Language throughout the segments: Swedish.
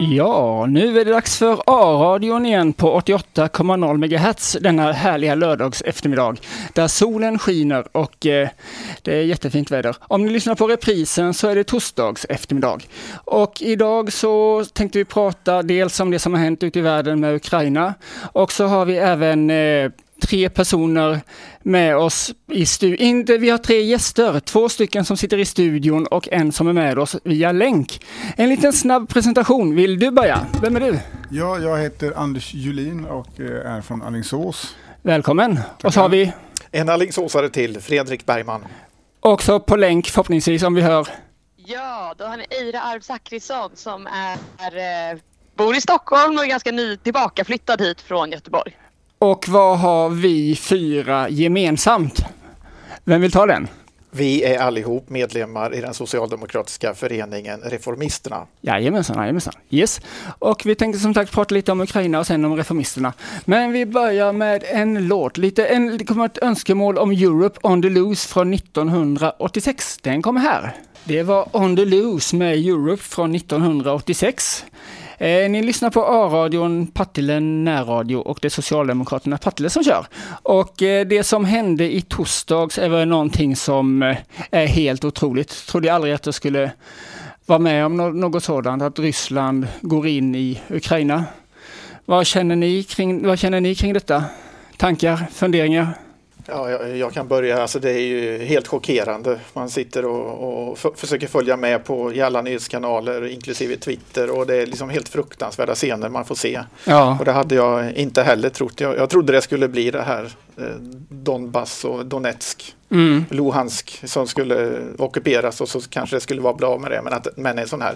Ja, nu är det dags för A-radion igen på 88,0 MHz denna härliga lördags eftermiddag där solen skiner och det är jättefint väder. Om ni lyssnar på reprisen så är det torsdags eftermiddag. Och idag så tänkte vi prata dels om det som har hänt ute i världen med Ukraina och så har vi även 3 personer med oss i studion. Vi har 3 gäster, 2 stycken som sitter i studion och en som är med oss via länk. En liten snabb presentation. Vill du börja? Vem är du? Ja, jag heter Anders Julin och är från Alingsås. Välkommen. Och så har vi en Alingsåsare till, Fredrik Bergman. Också på länk förhoppningsvis om vi hör. Ja, då har ni Eira Arv Zachrisson som bor i Stockholm och är ganska tillbakaflyttad hit från Göteborg. Och vad har vi 4 gemensamt? Vem vill ta den? Vi är allihop medlemmar i den socialdemokratiska föreningen Reformisterna. Jajamensan. Yes. Och vi tänkte som sagt prata lite om Ukraina och sen om Reformisterna. Men vi börjar med en låt. Det kommer ett önskemål om Europe on the Loose från 1986. Den kommer här. Det var On the Loose med Europe från 1986. Ni lyssnar på A-radion, Partille närradio och det är Socialdemokraterna Partille som kör. Och det som hände i torsdags är väl någonting som är helt otroligt. Trodde aldrig att jag skulle vara med om något sådant, att Ryssland går in i Ukraina. Vad känner ni kring detta? Tankar, funderingar? Ja, jag kan börja. Alltså det är ju helt chockerande. Man sitter och försöker följa med i alla nyhetskanaler, inklusive Twitter. Och det är liksom helt fruktansvärda scener man får se. Ja. Och det hade jag inte heller trott. Jag trodde det skulle bli det här Donbass och Donetsk, Luhansk som skulle ockuperas och så kanske det skulle vara bra med det. Men en sån här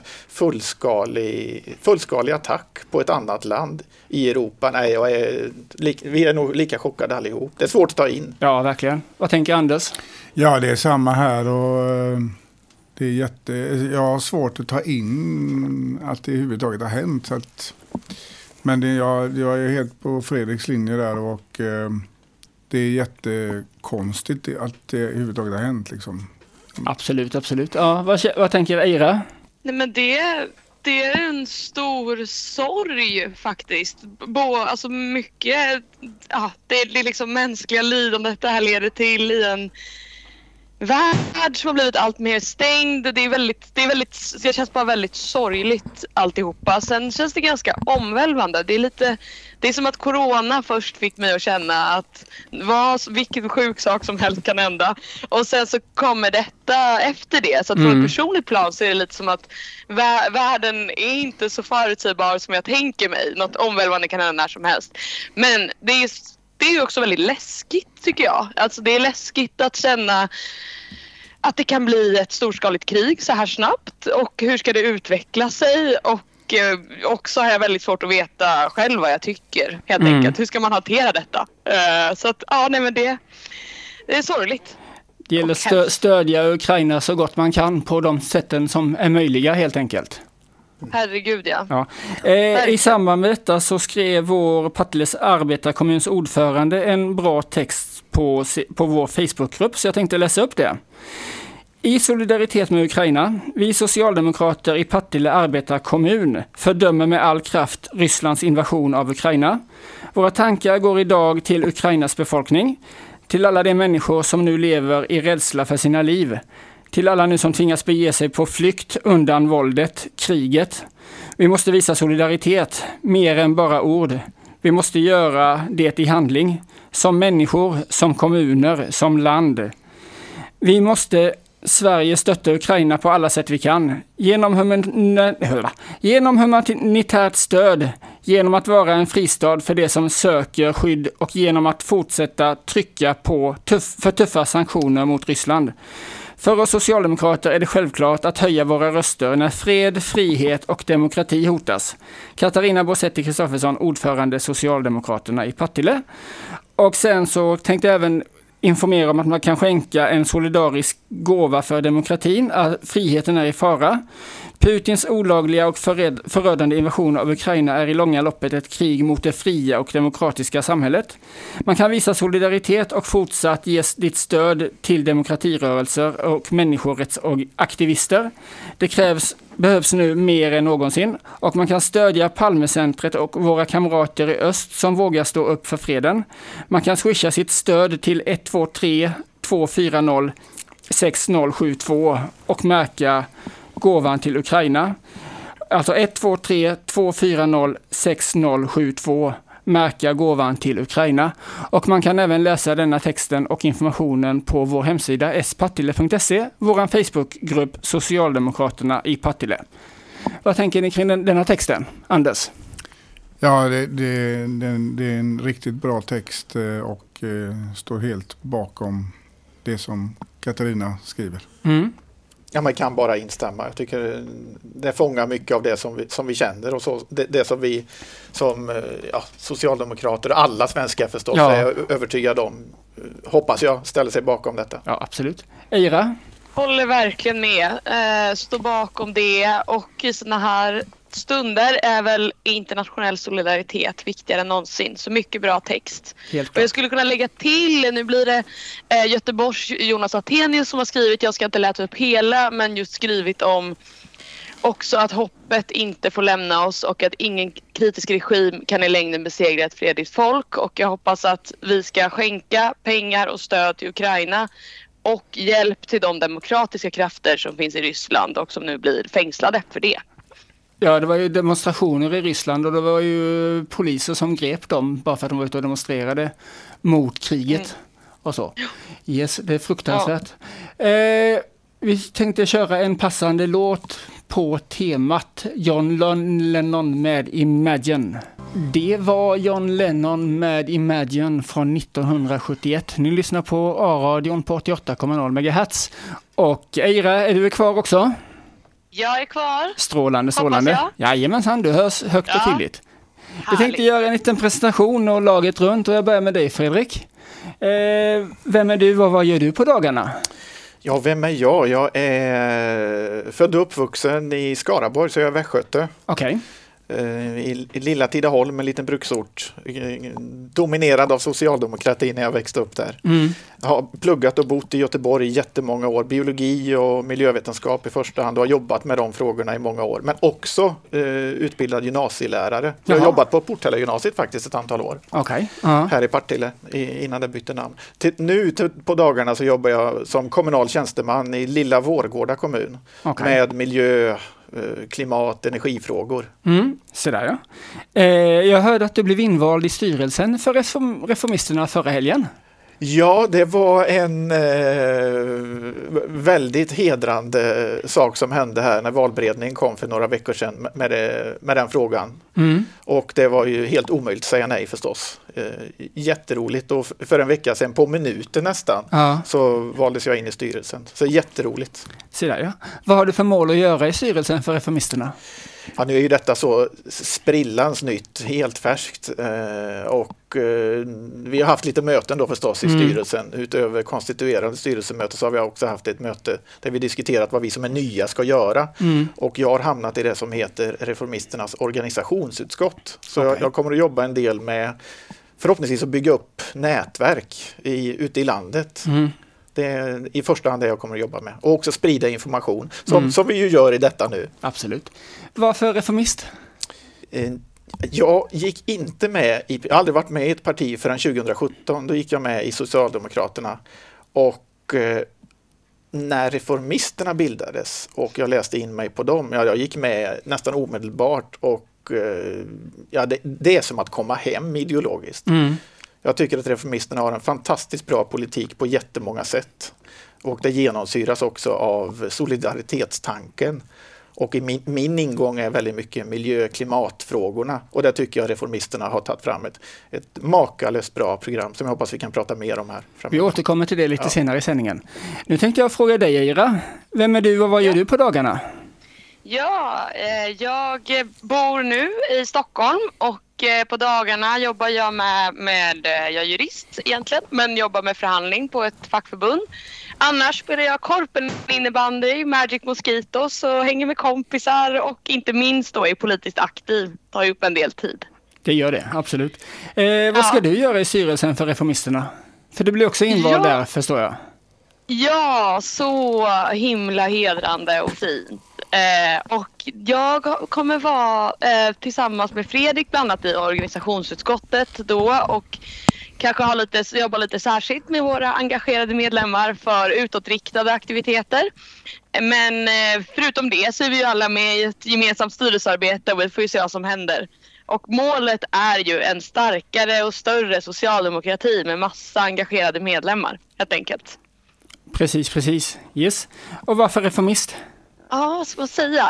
fullskalig attack på ett annat land i Europa. Nej, vi är nog lika chockade allihop. Det är svårt att ta in. Ja, verkligen. Vad tänker Anders? Ja, det är samma här och det är jag har svårt att ta in att det överhuvudtaget har hänt. Men jag är helt på Fredriks linje där och det är jättekonstigt att det överhuvudtaget har hänt liksom. Absolut. Ja, vad tänker Eira? Nej, men det är en stor sorg faktiskt. Alltså mycket, det är liksom mänskliga lidandet det här leder till i en värld som har blivit allt mer stängd. Det känns bara väldigt sorgligt alltihopa. Sen känns det ganska omvälvande. Det är som att corona först fick mig att känna att vilken sjuk sak som helst kan hända. Och sen så kommer detta efter det. Så att på ett personligt plan så är det lite som att världen är inte så förutsägbar som jag tänker mig. Något omvälvande kan hända när som helst. Men det är också väldigt läskigt tycker jag. Alltså det är läskigt att känna att det kan bli ett storskaligt krig så här snabbt. Och hur ska det utveckla sig? Och också har jag väldigt svårt att veta själv vad jag tycker. Helt enkelt. Hur ska man hantera detta? Så att men det är sorgligt. Det gäller att stödja Ukraina så gott man kan på de sätten som är möjliga helt enkelt. Herregud, ja. I samband med detta så skrev vår Partilles arbetarkommuns ordförande en bra text på vår Facebookgrupp, så jag tänkte läsa upp det. I solidaritet med Ukraina, vi socialdemokrater i Partille arbetarkommun fördömer med all kraft Rysslands invasion av Ukraina. Våra tankar går idag till Ukrainas befolkning, till alla de människor som nu lever i rädsla för sina liv. Till alla nu som tvingas bege sig på flykt undan våldet, kriget. Vi måste visa solidaritet, mer än bara ord. Vi måste göra det i handling, som människor, som kommuner, som land. Vi måste Sverige stötta Ukraina på alla sätt vi kan. Genom humanitärt stöd, genom att vara en fristad för det som söker skydd och genom att fortsätta trycka på för tuffa sanktioner mot Ryssland. För oss socialdemokrater är det självklart att höja våra röster när fred, frihet och demokrati hotas. Katarina Bosetti Kristoffersson, ordförande Socialdemokraterna i Partille. Och sen så tänkte jag även informera om att man kan skänka en solidarisk gåva för demokratin. Friheten är i fara. Putins olagliga och förödande invasion av Ukraina är i långa loppet ett krig mot det fria och demokratiska samhället. Man kan visa solidaritet och fortsatt ge ditt stöd till demokratirörelser och människorättsaktivister. Det behövs nu mer än någonsin, och man kan stödja Palmecentret och våra kamrater i öst som vågar stå upp för freden. Man kan swisha sitt stöd till 123 240 6072 och märka gåvan till Ukraina. Alltså 123 240 6072, märka gåvan till Ukraina. Och man kan även läsa denna texten och informationen på vår hemsida spartille.se, vår Facebookgrupp Socialdemokraterna i Partille. Vad tänker ni kring denna texten, Anders? Ja, det är en riktigt bra text och står helt bakom det som Katarina skriver. Mm. Ja, man kan bara instämma. Jag tycker det fångar mycket av det som vi känner och så, det som vi som socialdemokrater och alla svenskar förstås är övertygade om. Hoppas jag ställer sig bakom detta. Ja, absolut. Eira? Håller verkligen med. Står bakom det, och i såna här stunder är väl internationell solidaritet viktigare än någonsin. Så mycket bra text. Och jag skulle kunna lägga till, nu blir det Göteborgs Jonas Attenius som har skrivit, jag ska inte läsa upp hela, men just skrivit om också att hoppet inte får lämna oss och att ingen kritisk regim kan i längden besegra ett fredligt folk. Och jag hoppas att vi ska skänka pengar och stöd till Ukraina och hjälp till de demokratiska krafter som finns i Ryssland och som nu blir fängslade för det. Ja, det var ju demonstrationer i Ryssland och det var ju poliser som grep dem bara för att de var ute och demonstrerade mot kriget och så. Yes, det är fruktansvärt. Ja. Vi tänkte köra en passande låt på temat John Lennon med Imagine. Det var John Lennon med Imagine från 1971. Ni lyssnar på A-radion på 88,0 MHz. Och Eira, är du kvar också? Jag är kvar. Strålande. Jajamensan, du hörs högt och tydligt. Jag tänkte göra en liten presentation och laget runt, och jag börjar med dig, Fredrik. Vem är du och vad gör du på dagarna? Ja, vem är jag? Jag är född och uppvuxen i Skaraborg, så jag är västgöte. Okej. I lilla Tidaholm, en liten bruksort, dominerad av socialdemokratin när jag växte upp där. Jag har pluggat och bott i Göteborg i jättemånga år, biologi och miljövetenskap i första hand, och har jobbat med de frågorna i många år, men också utbildad gymnasielärare. Jag har jobbat på Porthälla gymnasiet faktiskt ett antal år. Här i Partille innan det bytte namn. Nu på dagarna så jobbar jag som kommunal tjänsteman i lilla Vårgårda kommun med miljö, klimat, energifrågor. Så där, ja. Jag hörde att du blev invald i styrelsen för Reformisterna förra helgen. Ja, det var en väldigt hedrande sak som hände här när valberedningen kom för några veckor sedan med den frågan. Och det var ju helt omöjligt att säga nej förstås. Jätteroligt, och för en vecka sedan, på minuten nästan, så valdes jag in i styrelsen. Så jätteroligt. Så där, ja. Vad har du för mål att göra i styrelsen för Reformisterna? Ja, nu är ju detta så sprillans nytt, helt färskt, och vi har haft lite möten då förstås i styrelsen. Utöver konstituerande styrelsemöte så har vi också haft ett möte där vi diskuterat vad vi som är nya ska göra. Och jag har hamnat i det som heter Reformisternas organisationsutskott. Så jag kommer att jobba en del med, förhoppningsvis, att bygga upp nätverk ute i landet. Det är i första hand det jag kommer att jobba med. Och också sprida information, som vi ju gör i detta nu. Absolut. Varför reformist? Jag gick inte med, jag har aldrig varit med i ett parti förrän 2017. Då gick jag med i Socialdemokraterna. Och när Reformisterna bildades och jag läste in mig på dem, jag gick med nästan omedelbart. Och det är som att komma hem ideologiskt. Jag tycker att Reformisterna har en fantastiskt bra politik på jättemånga sätt. Och det genomsyras också av solidaritetstanken. Och i min ingång är väldigt mycket miljö- och klimatfrågorna. Och där tycker jag Reformisterna har tagit fram ett makalöst bra program som jag hoppas vi kan prata mer om här framöver. Vi återkommer till det lite senare i sändningen. Nu tänkte jag fråga dig, Eira. Vem är du och vad gör du på dagarna? Ja, jag bor nu i Stockholm och på dagarna jobbar jag jag är jurist egentligen, men jobbar med förhandling på ett fackförbund. Annars spelar jag korpen innebandy, Magic Mosquitoes och hänger med kompisar och inte minst då är politiskt aktiv. Tar ju upp en del tid. Det gör det, absolut. Vad ska du göra i styrelsen för Reformisterna? För du blir också invald där, förstår jag. Ja, så himla hedrande och fint. Och jag kommer vara tillsammans med Fredrik bland annat i organisationsutskottet då och kanske jobba lite särskilt med våra engagerade medlemmar för utåtriktade aktiviteter. Men förutom det så är vi ju alla med i ett gemensamt styrelsearbete och vi får ju se vad som händer. Och målet är ju en starkare och större socialdemokrati med massa engagerade medlemmar, helt enkelt. Precis. Yes. Och varför reformist? Ja, vad ska man säga?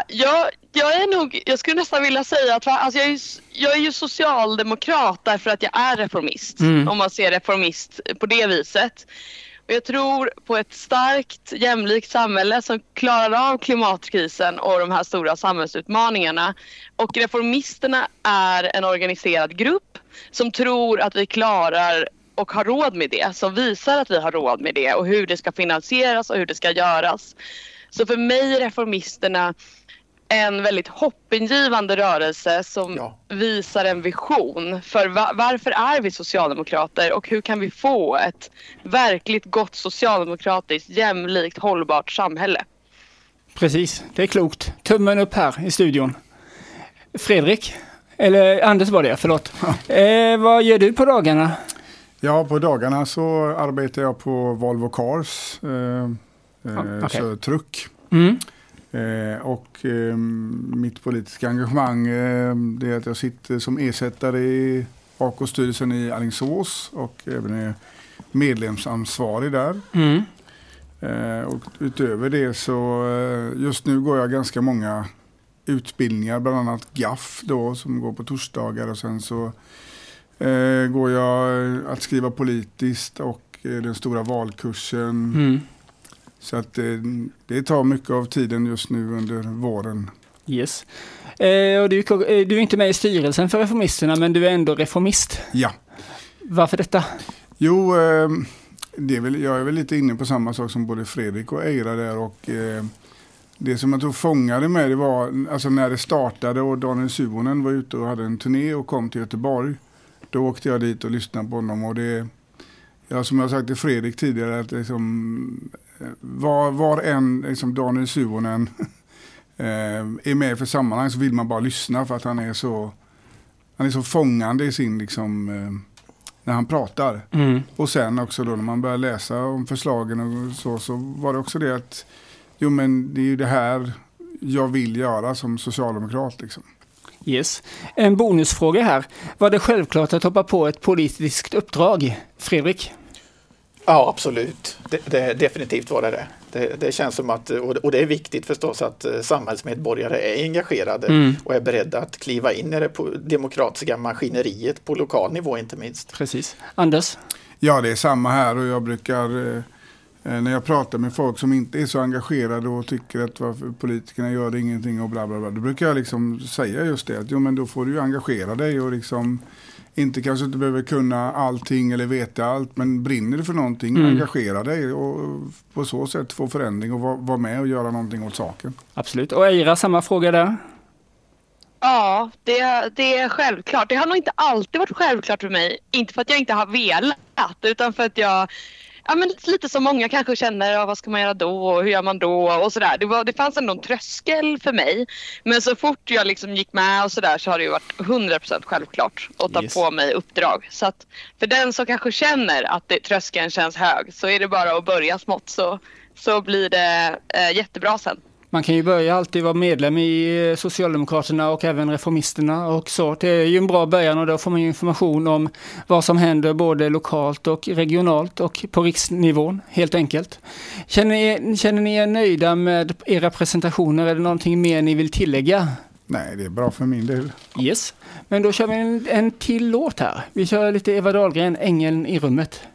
Jag skulle nästan vilja säga att alltså jag är ju socialdemokrat därför att jag är reformist. Om man ser reformist på det viset. Och jag tror på ett starkt, jämlikt samhälle som klarar av klimatkrisen och de här stora samhällsutmaningarna. Och reformisterna är en organiserad grupp som tror att vi klarar och har råd med det. Som visar att vi har råd med det och hur det ska finansieras och hur det ska göras. Så för mig är reformisterna en väldigt hoppingivande rörelse som visar en vision för varför är vi socialdemokrater och hur kan vi få ett verkligt gott socialdemokratiskt, jämlikt, hållbart samhälle. Precis, det är klokt. Tummen upp här i studion. Fredrik, eller Anders var det, förlåt. Vad gör du på dagarna? Ja, på dagarna så arbetar jag på Volvo Cars, så truck. Och mitt politiska engagemang det är att jag sitter som ersättare i AK-styrelsen i Alingsås och även är medlemsansvarig där. Och utöver det så just nu går jag ganska många utbildningar, bland annat GAF då som går på torsdagar och sen så går jag att skriva politiskt och den stora valkursen. Så att det tar mycket av tiden just nu under våren. Yes. Och du är inte med i styrelsen för Reformisterna men du är ändå reformist. Ja. Varför detta? Jo, jag är väl lite inne på samma sak som både Fredrik och Eira där och det som jag tror fångade mig det var alltså när det startade och Daniel Suhonen var ute och hade en turné och kom till Göteborg. Då åkte jag dit och lyssnade på honom och det, som jag sagt till Fredrik tidigare att liksom, var en liksom Daniel Suhonen är med för sammanhang så vill man bara lyssna för att han är så fångande i sin liksom, när han pratar. Och sen också då när man börjar läsa om förslagen och så var det också det att jo men det är ju det här jag vill göra som socialdemokrat liksom. Yes. En bonusfråga här. Var det självklart att hoppa på ett politiskt uppdrag, Fredrik? Ja, absolut. Definitivt var det. Det känns som att, och det är viktigt förstås att samhällsmedborgare är engagerade och är beredda att kliva in i det demokratiska maskineriet på lokal nivå inte minst. Precis. Anders? Ja, det är samma här och jag brukar när jag pratar med folk som inte är så engagerade och tycker att varför politikerna gör det ingenting och bla bla bla. Då brukar jag liksom säga just det att jo men då får du ju engagera dig och liksom kanske inte behöver kunna allting eller veta allt men brinner du för någonting, engagera dig och på så sätt få förändring och vara med och göra någonting åt saken. Absolut. Och Eira, samma fråga där? Ja, det är självklart. Det har nog inte alltid varit självklart för mig. Inte för att jag inte har velat utan för att jag men lite som många kanske känner, vad ska man göra då och hur gör man då och sådär. Det fanns ändå en tröskel för mig. Men så fort jag liksom gick med och sådär så har det ju varit 100% självklart att ta på mig uppdrag. Så att för den som kanske känner att tröskeln känns hög så är det bara att börja smått så blir det jättebra sen. Man kan ju börja alltid vara medlem i Socialdemokraterna och även Reformisterna och så. Det är ju en bra början och då får man ju information om vad som händer både lokalt och regionalt och på riksnivån helt enkelt. Känner ni er nöjda med era presentationer? Är det någonting mer ni vill tillägga? Nej, det är bra för min del. Yes, men då kör vi en till låt här. Vi kör lite Eva Dahlgren, Ängeln i rummet.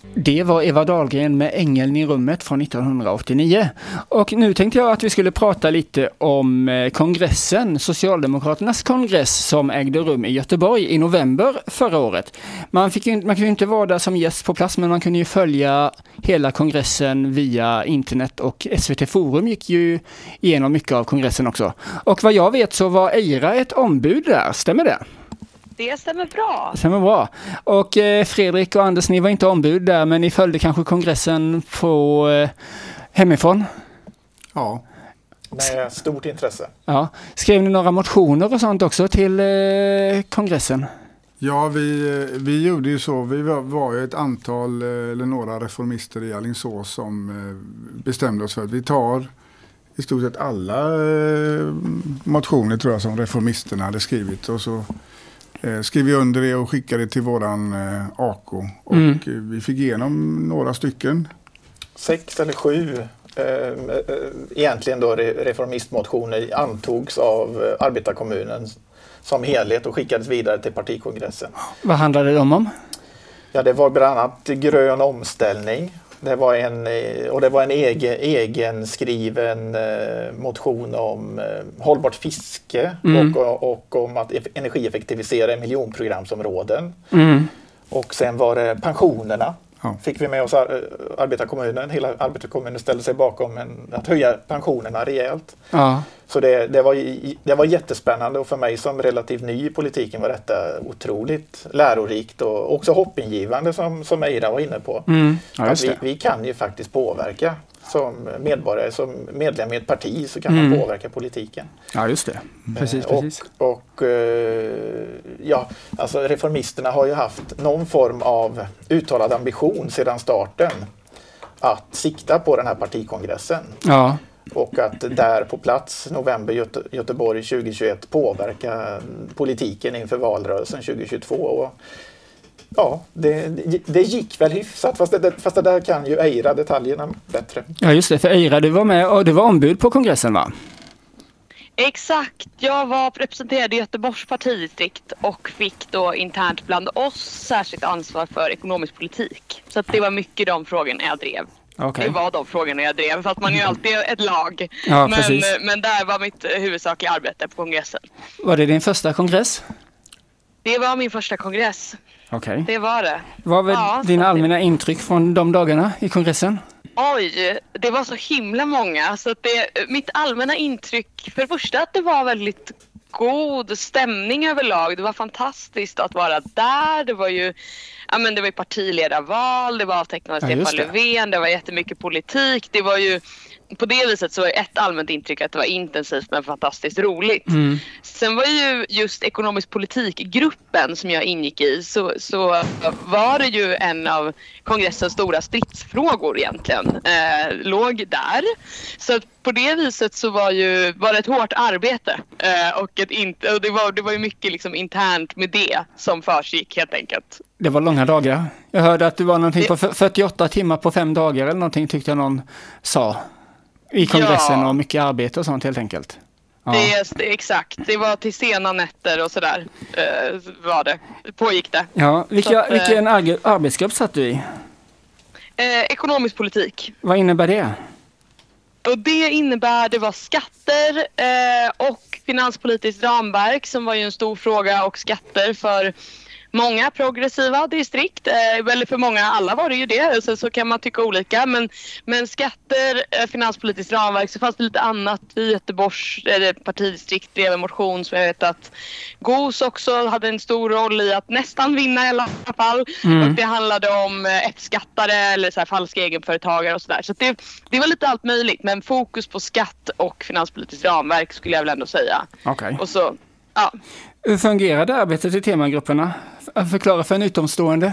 Det var Eva Dahlgren med Ängeln i rummet från 1989. Och nu tänkte jag att vi skulle prata lite om kongressen, Socialdemokraternas kongress som ägde rum i Göteborg i november förra året. Man kunde ju inte vara där som gäst på plats, men man kunde ju följa hela kongressen via internet, och SVT Forum gick ju igenom mycket av kongressen också. Och vad jag vet så var Eira ett ombud där, stämmer det? Det stämmer bra. Det stämmer bra. Och Fredrik och Anders, ni var inte ombud där, men ni följde kanske kongressen på hemifrån? Ja. Med stort intresse. Ja. Skrev ni några motioner och sånt också till kongressen? Ja, vi gjorde ju så. Vi var ju ett antal eller några reformister i Alingsås som bestämde oss för att vi tar i stort sett alla motioner tror jag som reformisterna hade skrivit, och så skrev vi under det och skickade till våran AK, och vi fick igenom några stycken. 6 eller 7 egentligen då reformistmotioner antogs av arbetarkommunen som helhet och skickades vidare till partikongressen. Vad handlade de om? Ja, det var bland annat grön omställning. Det var en egen skriven motion om hållbart fiske och om att energieffektivisera i miljonprogramsområden. Och sen var det pensionerna. Ja. Fick vi med oss arbetarkommunen. Hela arbetarkommunen ställde sig bakom att höja pensionerna rejält. Ja. Så det var jättespännande, och för mig som relativt ny i politiken var detta otroligt lärorikt och också hoppingivande som Eira var inne på. Ja, att vi kan ju faktiskt påverka som medborgare, som medlem i ett parti så kan man påverka politiken. Ja, just det. Precis. Ja, alltså reformisterna har ju haft någon form av uttalad ambition sedan starten att sikta på den här partikongressen. Ja. Och att där på plats november Göteborg 2021 påverka politiken inför valrörelsen 2022. Och ja, det gick väl hyfsat, fast det där kan ju Eira detaljerna bättre. Ja, just det, för Eira, du var med och du var ombud på kongressen, va? Exakt, jag representerade Göteborgs partidistrikt och fick då internt bland oss särskilt ansvar för ekonomisk politik. Så att det var mycket de frågorna jag drev. Okay. Det var de frågorna jag drev, för att man är ju alltid ett lag. Ja, men där var mitt huvudsakliga arbete på kongressen. Var det din första kongress? Det var min första kongress. Okej. Det var det. Vad var dina allmänna intryck från de dagarna i kongressen? Oj, det var så himla många. Så att mitt allmänna intryck, för det första att det var väldigt god stämning överlag. Det var fantastiskt att vara där. Det var ju partiledarval, det var avtecknat av Stefan Löfven, det var jättemycket politik. Det var ju på det viset så var ett allmänt intryck att det var intensivt men fantastiskt roligt. Sen var ju just ekonomisk politikgruppen som jag ingick i så var det ju en av kongressens stora stridsfrågor egentligen. Låg där. Så på det viset så var det ett hårt arbete och det var ju mycket liksom internt med det som försiggick helt enkelt. Det var långa dagar. Jag hörde att det var någonting på 48 timmar på 5 dagar eller någonting, tyckte jag någon sa. I kongressen och mycket arbete och sånt helt enkelt. Ja. Exakt. Det var till sena nätter och sådär pågick det. Ja, vilken arbetsgrupp satt du i? Ekonomisk politik. Vad innebär det? Och det var skatter och finanspolitiskt ramverk som var ju en stor fråga, och skatter för många progressiva distrikt, eller för många, alla var det ju det, så kan man tycka olika, men skatter, finanspolitiskt ramverk, så fanns det lite annat i Göteborgs partidistrikt, drev en motion som jag vet att GOS också hade en stor roll i att nästan vinna i alla fall, och det handlade om F-skattare eller så här falska egenföretagare och sådär, så det var lite allt möjligt, men fokus på skatt och finanspolitiskt ramverk skulle jag väl ändå säga. Okej. Och så, ja. Hur fungerade arbetet i temagrupperna? Förklara för en utomstående.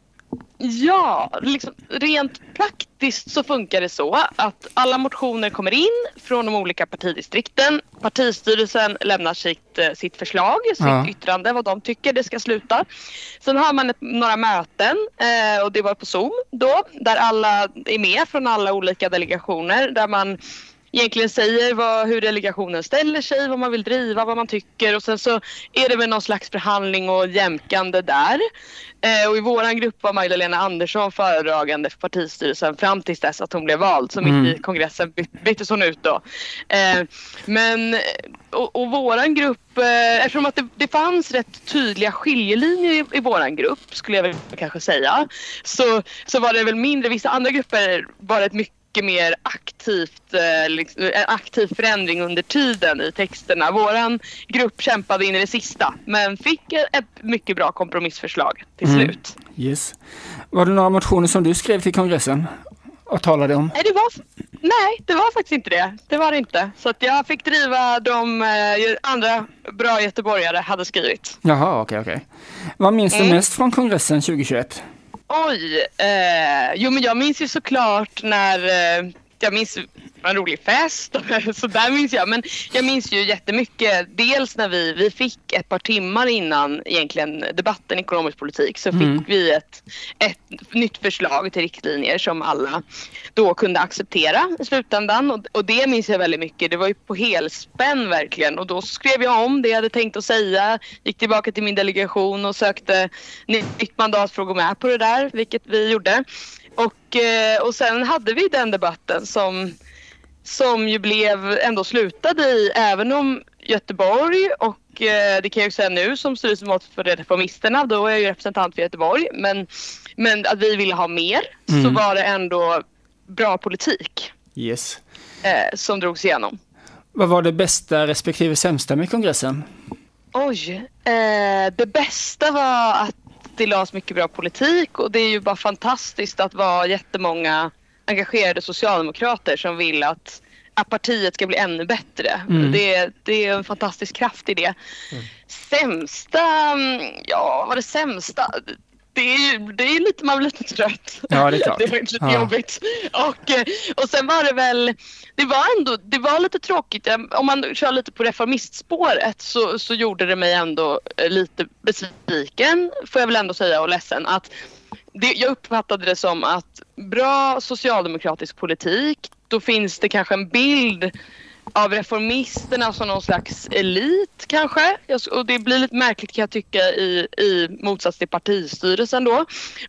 Ja, liksom, rent praktiskt så funkar det så att alla motioner kommer in från de olika partidistrikten. Partistyrelsen lämnar sitt förslag, sitt yttrande, vad de tycker det ska sluta. Sen har man några möten, och det var på Zoom då, där alla är med från alla olika delegationer, där man egentligen säger hur delegationen ställer sig, vad man vill driva, vad man tycker, och sen så är det väl någon slags förhandling och jämkande där. Och i våran grupp var Magdalena Andersson föredragande för partistyrelsen fram tills dess att hon blev vald, så mitt i kongressen byttes hon ut då. Men våran grupp, eftersom att det fanns rätt tydliga skiljelinjer i våran grupp, skulle jag väl kanske säga, så var det väl mindre. Vissa andra grupper var ett mycket mer aktiv förändring under tiden i texterna. Våran grupp kämpade in i det sista, men fick ett mycket bra kompromissförslag till slut. Yes. Var det några motioner som du skrev till kongressen och talade om? Nej, det var faktiskt inte det. Det var det inte. Så att jag fick driva de andra bra göteborgare hade skrivit. Jaha, okej. Vad minns du mest från kongressen 2021? Oj, men jag minns ju såklart när jag minns en rolig fest, så där minns jag. Men jag minns ju jättemycket, dels när vi fick ett par timmar innan egentligen debatten ekonomisk politik, så fick vi ett nytt förslag till riktlinjer som alla då kunde acceptera i slutändan. Och det minns jag väldigt mycket. Det var ju på helspänn verkligen. Och då skrev jag om det jag hade tänkt att säga, gick tillbaka till min delegation och sökte nytt mandat för att gå med på det där, vilket vi gjorde. Och sen hade vi den debatten som ju ändå slutade i, även om Göteborg, och det kan jag ju säga nu som styrelsemat för reformisterna, då är jag ju representant för Göteborg, men att vi ville ha mer, så var det ändå bra politik som drogs igenom. Vad var det bästa respektive sämsta med kongressen? Det bästa var att det lades mycket bra politik, och det är ju bara fantastiskt att vara jättemånga engagerade socialdemokrater som vill att partiet ska bli ännu bättre. Det är en fantastisk kraft i det. Sämsta, vad det sämsta? Det är lite, man blir lite trött. Ja, det är klart. Det var lite jobbigt. Och sen var det väl, det var lite tråkigt. Om man kör lite på reformistspåret så gjorde det mig ändå lite besviken, får jag väl ändå säga, och ledsen. Jag uppfattade det som att bra socialdemokratisk politik, då finns det kanske en bild av reformisterna som någon slags elit kanske. Och det blir lite märkligt, kan jag tycka, i motsats till partistyrelsen då.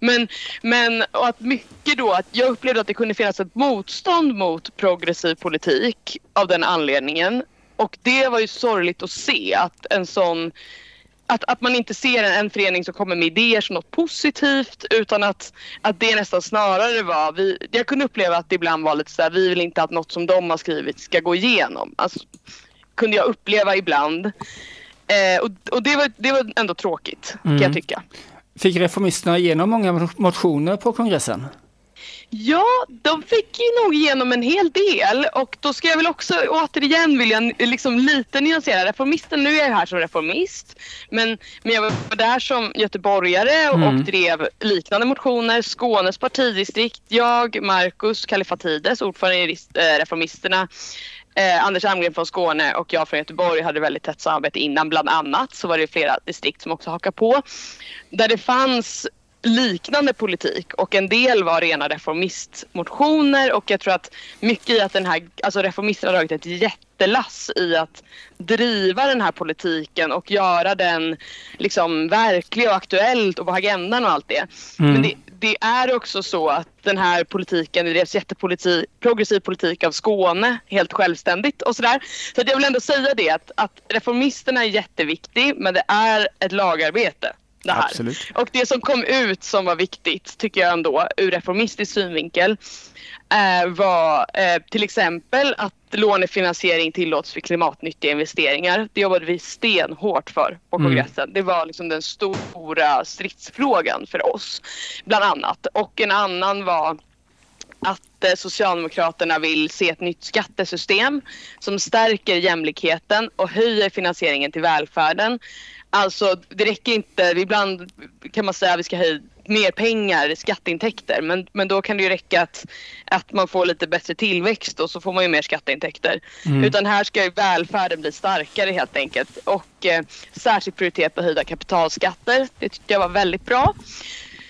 Men och att mycket då, att jag upplevde att det kunde finnas ett motstånd mot progressiv politik av den anledningen. Och det var ju sorgligt att se att en sån... Att man inte ser en förening som kommer med idéer som något positivt, utan att det nästan snarare var... Jag kunde uppleva att det ibland var lite så här, vi vill inte att något som de har skrivit ska gå igenom. Alltså, kunde jag uppleva ibland. Och det var ändå tråkigt, kan jag tycka. Fick reformisterna igenom många motioner på kongressen? Ja, de fick ju nog igenom en hel del, och då ska jag väl också återigen vilja liksom lite nyansera. Reformisten, nu är jag här som reformist, men jag var där som göteborgare och drev liknande motioner. Skånes partidistrikt, jag, Marcus Kallifatides, ordförande i reformisterna, Anders Almgren från Skåne och jag från Göteborg hade väldigt tätt samarbete innan, bland annat. Så var det flera distrikt som också hakade på, där det fanns liknande politik, och en del var rena reformistmotioner, och jag tror att mycket i att reformisterna har dragit ett jättelass i att driva den här politiken och göra den liksom verklig och aktuellt och på agendan och allt det. Men det är också så att den här politiken, det drevs progressiv politik av Skåne helt självständigt och sådär. Så att jag vill ändå säga det att reformisterna är jätteviktig, men det är ett lagarbete. Det här. Absolut. Och det som kom ut som var viktigt, tycker jag ändå, ur reformistisk synvinkel, var till exempel att lånefinansiering tillåts för klimatnyttiga investeringar. Det jobbade vi stenhårt för på kongressen. Det var liksom den stora stridsfrågan för oss, bland annat. Och en annan var att Socialdemokraterna vill se ett nytt skattesystem som stärker jämlikheten och höjer finansieringen till välfärden. Alltså det räcker inte, ibland kan man säga att vi ska höja mer pengar, skatteintäkter, men då kan det ju räcka att man får lite bättre tillväxt, och så får man ju mer skatteintäkter. Utan här ska ju välfärden bli starkare helt enkelt, och särskilt prioritet på höjda kapitalskatter. Det tyckte jag var väldigt bra.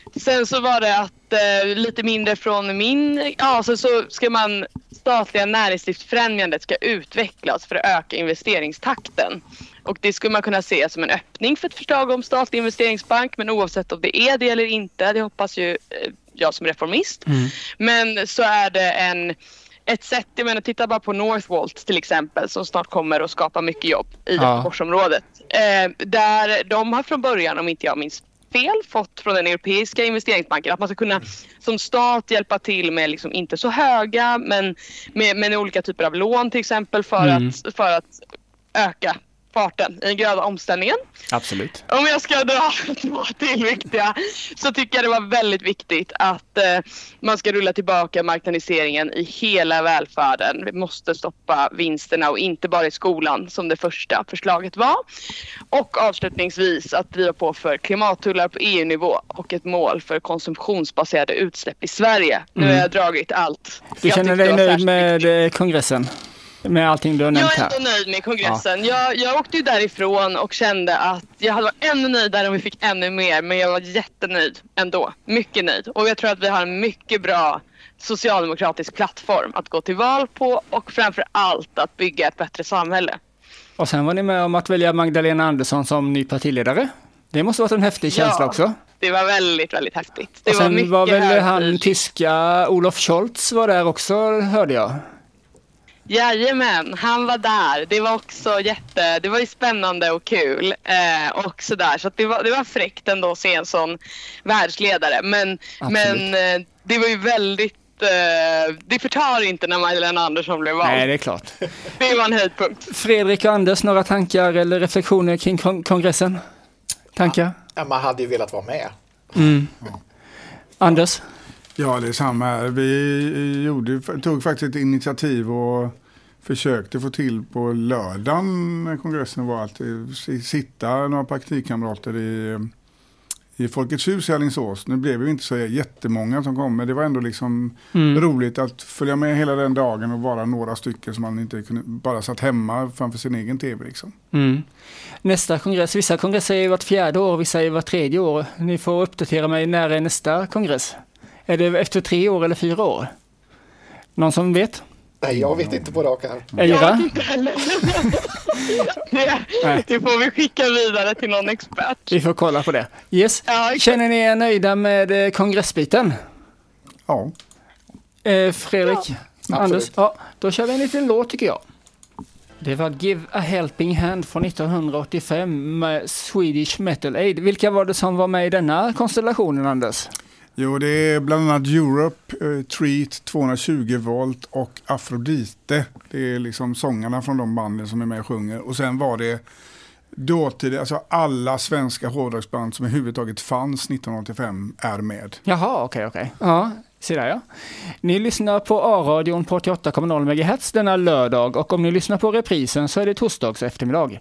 Sen så var det att lite mindre från så ska man statliga näringslivsfrämjandet ska utvecklas för att öka investeringstakten. Och det skulle man kunna se som en öppning för ett förslag om statlig investeringsbank, men oavsett om det är det eller inte, det hoppas ju jag som reformist. Men så är det ett sätt, jag menar, titta bara på Northvolt till exempel som snart kommer att skapa mycket jobb i Göteborgsområdet. Där de har från början, om inte jag minns fel, fått från den europeiska investeringsbanken att man ska kunna som stat hjälpa till med liksom inte så höga men med olika typer av lån till exempel för att öka farten i den gröna omställningen. Absolut. Om jag ska dra två till viktiga så tycker jag det var väldigt viktigt att man ska rulla tillbaka marknadiseringen i hela välfärden. Vi måste stoppa vinsterna och inte bara i skolan som det första förslaget var. Och avslutningsvis att driva på för klimattullar på EU-nivå och ett mål för konsumtionsbaserade utsläpp i Sverige. Nu har jag dragit allt. Du känner dig nöjd med kongressen? Med allting du har nämnt här? Jag är ändå nöjd med kongressen. Ja. Jag åkte ju därifrån och kände att jag hade varit ännu nöjdare om vi fick ännu mer. Men jag var jättenöjd ändå. Mycket nöjd. Och jag tror att vi har en mycket bra socialdemokratisk plattform att gå till val på. Och framför allt att bygga ett bättre samhälle. Och sen var ni med om att välja Magdalena Andersson som ny partiledare. Det måste varit en häftig känsla också. Det var väldigt, väldigt häftigt. Och sen var väl han tyska Olaf Scholz var där också, hörde jag. Jajamän, han var där. Det var också det var ju spännande och kul och sådär. Så att det var fräckt ändå att se en sån världsledare. Men det var ju väldigt, det förtar inte när Magdalena Andersson blev vald. Nej, det är klart. Det var en höjdpunkt. Fredrik och Anders, några tankar eller reflektioner kring kongressen? Tankar? Ja, man hade ju velat vara med. Anders? Ja, det är samma här. Vi tog faktiskt ett initiativ och försökte få till på lördagen när kongressen var att sitta några praktikkamrater i Folkets hus i Alingsås. Nu blev vi inte så jättemånga som kom, men det var ändå liksom roligt att följa med hela den dagen och vara några stycken som man inte kunde bara satt hemma framför sin egen tv liksom. Nästa kongress, vissa kongresser är vart 4:e år, vissa är vart 3:e år. Ni får uppdatera mig när är nästa kongress. Är det efter 3 år eller 4 år? Någon som vet? Nej, jag vet inte på rak arm. Eira? Det får vi skicka vidare till någon expert. Vi får kolla på det. Yes. Känner ni er nöjda med kongressbiten? Ja. Fredrik? Anders? Ja, då kör vi en liten låt tycker jag. Det var Give a Helping Hand från 1985 med Swedish Metal Aid. Vilka var det som var med i denna konstellationen, Anders? Jo, det är bland annat Europe, Treat, 220 volt och Afrodite. Det är liksom sångarna från de banden som är med och sjunger. Och sen var det dåtid, alltså alla svenska hårdrocksband som överhuvudtaget fanns 1985 är med. Jaha, okej. Ja, se där ja. Ni lyssnar på A-radion på 88,0 MHz denna lördag och om ni lyssnar på reprisen så är det torsdags eftermiddag.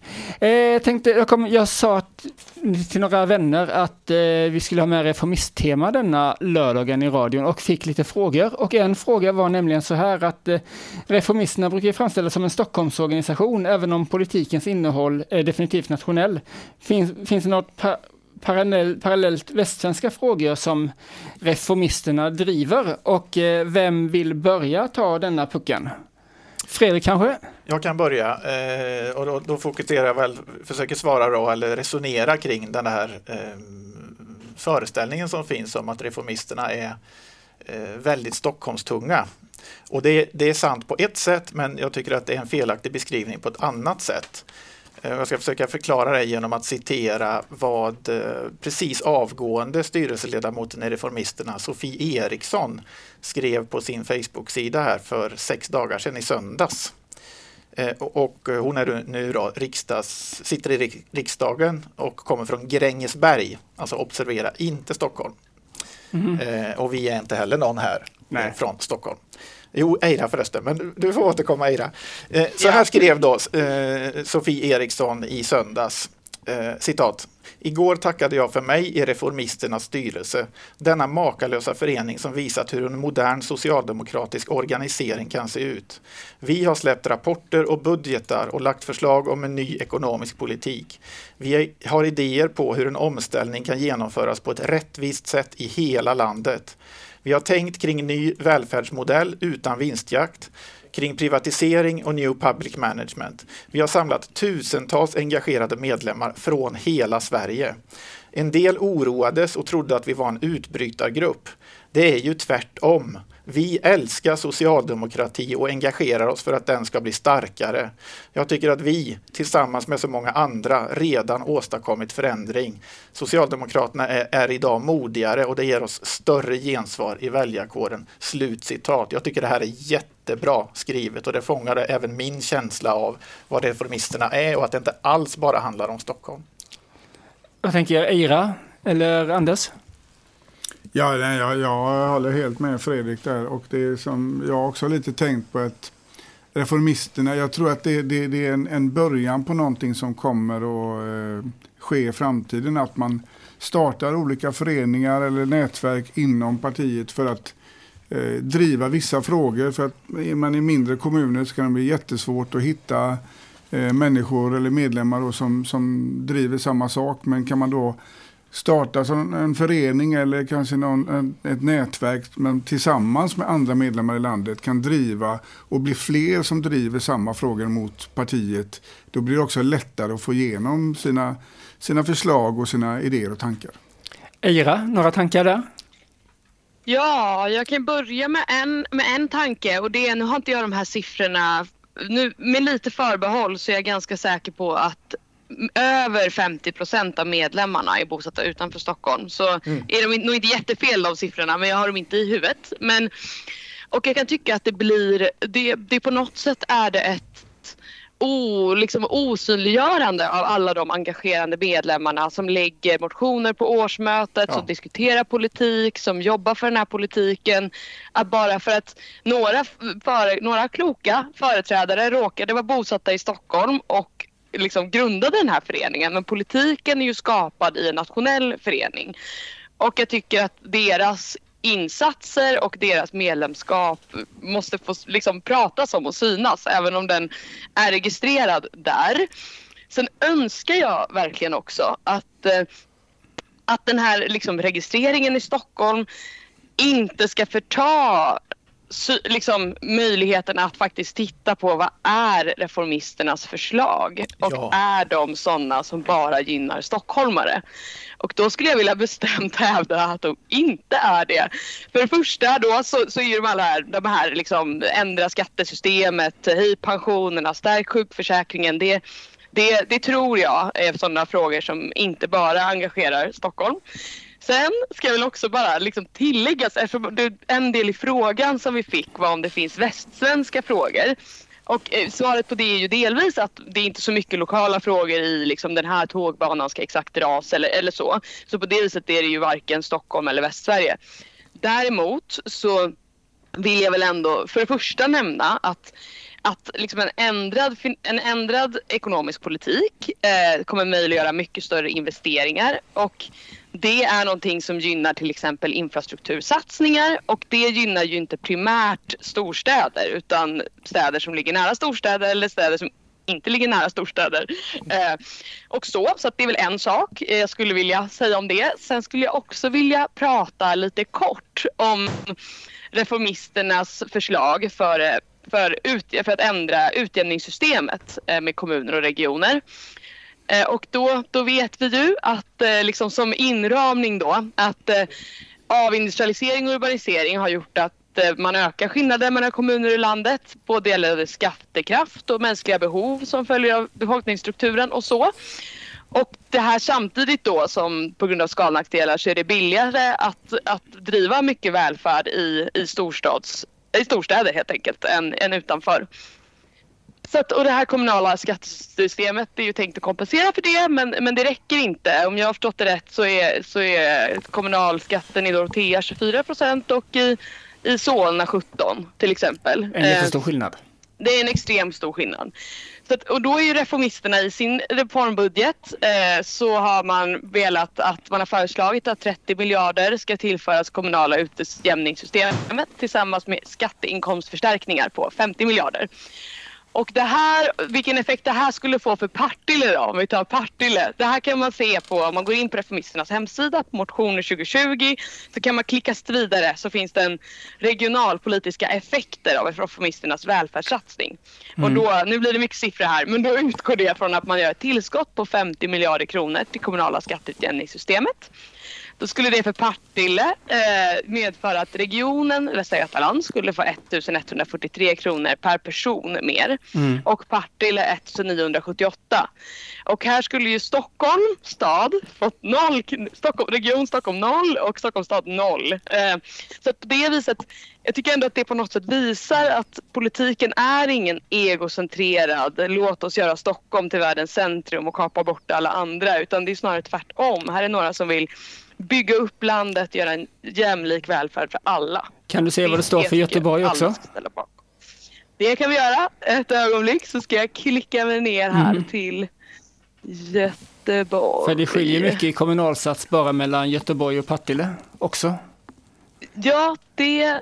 Jag sa till några vänner att vi skulle ha med reformisttema denna lördagen i radion och fick lite frågor. Och en fråga var nämligen så här att reformisterna brukar framställas som en Stockholmsorganisation även om politikens innehåll är definitivt nationell. Finns det något parallellt västsvenska frågor som reformisterna driver och vem vill börja ta denna pucken? Fredrik kanske? Jag kan börja och då fokuserar jag väl, försöker svara då eller resonera kring den här föreställningen som finns om att reformisterna är väldigt Stockholmstunga. Och det är sant på ett sätt, men jag tycker att det är en felaktig beskrivning på ett annat sätt. Jag ska försöka förklara det genom att citera vad precis avgående styrelseledamoten i reformisterna Sofie Eriksson skrev på sin Facebook-sida här för 6 dagar sedan i söndags. Och hon är nu då sitter i riksdagen och kommer från Grängesberg, alltså observera, inte Stockholm. Och vi är inte heller någon här från Stockholm. Jo, Eira förresten, men du får återkomma Eira. Så här skrev då Sofie Eriksson i söndags, citat. Igår tackade jag för mig i Reformisternas styrelse, denna makalösa förening som visat hur en modern socialdemokratisk organisering kan se ut. Vi har släppt rapporter och budgetar och lagt förslag om en ny ekonomisk politik. Vi har idéer på hur en omställning kan genomföras på ett rättvist sätt i hela landet. Vi har tänkt kring ny välfärdsmodell utan vinstjakt, kring privatisering och new public management. Vi har samlat tusentals engagerade medlemmar från hela Sverige. En del oroades och trodde att vi var en utbrytargrupp. Det är ju tvärtom. Vi älskar socialdemokrati och engagerar oss för att den ska bli starkare. Jag tycker att vi, tillsammans med så många andra, redan åstadkommit förändring. Socialdemokraterna är idag modigare och det ger oss större gensvar i väljarkåren. Slutcitat. Jag tycker det här är jättebra skrivet och det fångade även min känsla av vad reformisterna är och att det inte alls bara handlar om Stockholm. Jag tänker Eira eller Anders? Ja, jag håller helt med Fredrik där och det är som jag också har lite tänkt på att reformisterna, jag tror att det är en början på någonting som kommer att ske i framtiden, att man startar olika föreningar eller nätverk inom partiet för att driva vissa frågor, för att är man i mindre kommuner så kan det bli jättesvårt att hitta människor eller medlemmar då som driver samma sak, men kan man då starta som en förening eller kanske ett nätverk men tillsammans med andra medlemmar i landet kan driva och bli fler som driver samma frågor mot partiet, då blir det också lättare att få igenom sina förslag och sina idéer och tankar. Eira, några tankar där? Ja, jag kan börja med en tanke och det är, nu har inte jag de här siffrorna, nu med lite förbehåll så är jag ganska säker på att över 50% av medlemmarna är bosatta utanför Stockholm. Så är de nog inte jättefel av siffrorna, men jag har dem inte i huvudet. Och jag kan tycka att det på något sätt är det ett osynliggörande av alla de engagerande medlemmarna som lägger motioner på årsmötet, som diskuterar politik, som jobbar för den här politiken. Att bara för att några kloka företrädare råkade vara bosatta i Stockholm och liksom grundade den här föreningen, men politiken är ju skapad i en nationell förening. Och jag tycker att deras insatser och deras medlemskap måste få liksom pratas om och synas, även om den är registrerad där. Sen önskar jag verkligen också att den här liksom registreringen i Stockholm inte ska förta liksom möjligheten att faktiskt titta på vad är reformisternas förslag och är de sådana som bara gynnar stockholmare. Och då skulle jag vilja bestämt hävda att de inte är det. För det första då så är de här liksom ändra skattesystemet, höj pensionerna, stärk sjukförsäkringen. Det tror jag är sådana frågor som inte bara engagerar Stockholm. Sen ska jag väl också bara liksom tilläggas, eftersom en del i frågan som vi fick var om det finns västsvenska frågor. Och svaret på det är ju delvis att det är inte så mycket lokala frågor i liksom den här tågbanan ska exakt dras eller så. Så på det viset är det ju varken Stockholm eller Västsverige. Däremot så vill jag väl ändå för det första nämna att liksom en ändrad ekonomisk politik kommer möjliggöra mycket större investeringar, och det är någonting som gynnar till exempel infrastruktursatsningar, och det gynnar ju inte primärt storstäder utan städer som ligger nära storstäder eller städer som inte ligger nära storstäder. Och så att det är väl en sak jag skulle vilja säga om det. Sen skulle jag också vilja prata lite kort om reformisternas förslag för att ändra utjämningssystemet med kommuner och regioner. Och då vet vi ju att liksom som inramning då att avindustrialisering och urbanisering har gjort att man ökar skillnader mellan kommuner i landet, både gällande skattekraft och mänskliga behov som följer av befolkningsstrukturen och så. Och det här samtidigt då som på grund av skalnackdelar så är det billigare att driva mycket välfärd i storstäder helt enkelt än utanför. Och det här kommunala skattesystemet är ju tänkt att kompensera för det, men det räcker inte. Om jag har förstått det rätt så är kommunalskatten i Dorotea 24% och i Solna 17% till exempel. En jättestor skillnad. Det är en extremt stor skillnad. Och då är ju reformisterna i sin reformbudget så har man velat att man har föreslagit att 30 miljarder ska tillföras kommunala utjämningssystemet tillsammans med skatteinkomstförstärkningar på 50 miljarder. Och det här, vilken effekt det här skulle få för Partille då, om vi tar Partille. Det här kan man se på, om man går in på reformisternas hemsida på motioner 2020, så kan man klicka vidare, så finns det en regionalpolitiska effekter av reformisternas välfärdssatsning. Och då, nu blir det mycket siffror här, men då utgår det från att man gör ett tillskott på 50 miljarder kronor till kommunala skatteutjämningssystemet. Då skulle det för Partille medföra att regionen Västra Götaland skulle få 1143 kronor per person mer. Och Partille 1978. Och här skulle ju Stockholm stad fått 0, region Stockholm 0 och Stockholms stad 0. Så på det viset, jag tycker ändå att det på något sätt visar att politiken är ingen egocentrerad, låt oss göra Stockholm till världens centrum och kapa bort alla andra, utan det är snarare tvärtom. Här är några som vill bygga upp landet, göra en jämlik välfärd för alla. Kan du se vad det står för Göteborg också? Det kan vi göra. Ett ögonblick så ska jag klicka mig ner här till Göteborg. För det skiljer mycket i kommunalsats bara mellan Göteborg och Partille också. Ja, det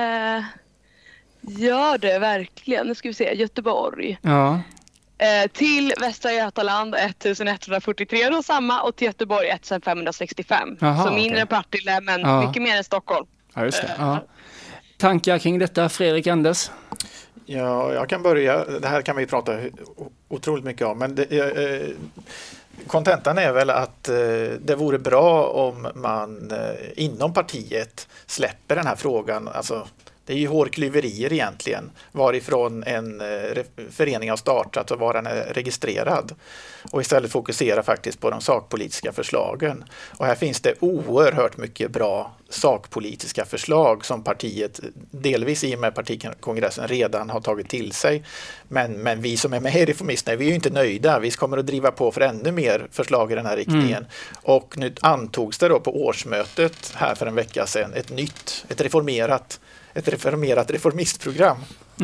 gör det verkligen. Nu ska vi se, Göteborg. Ja. Till Västra Götaland 1143 och samma, och till Göteborg 1565. Aha, så mindre Partille, men mycket mer än Stockholm. Ja, just det. Tankar kring detta, Fredrik, Anders? Ja, jag kan börja. Det här kan vi prata otroligt mycket om, men kontentan är väl att det vore bra om man inom partiet släpper den här frågan. Alltså, det är ju hårklyverier egentligen, varifrån en förening har startat och var den är registrerad. Och istället fokusera faktiskt på de sakpolitiska förslagen. Och här finns det oerhört mycket bra sakpolitiska förslag som partiet, delvis i och med partikongressen, redan har tagit till sig. Men vi som är med i Reformisterna, vi är ju inte nöjda. Vi kommer att driva på för ännu mer förslag i den här riktningen. Och nu antogs det då på årsmötet här för en vecka sedan ett reformerat reformistprogram.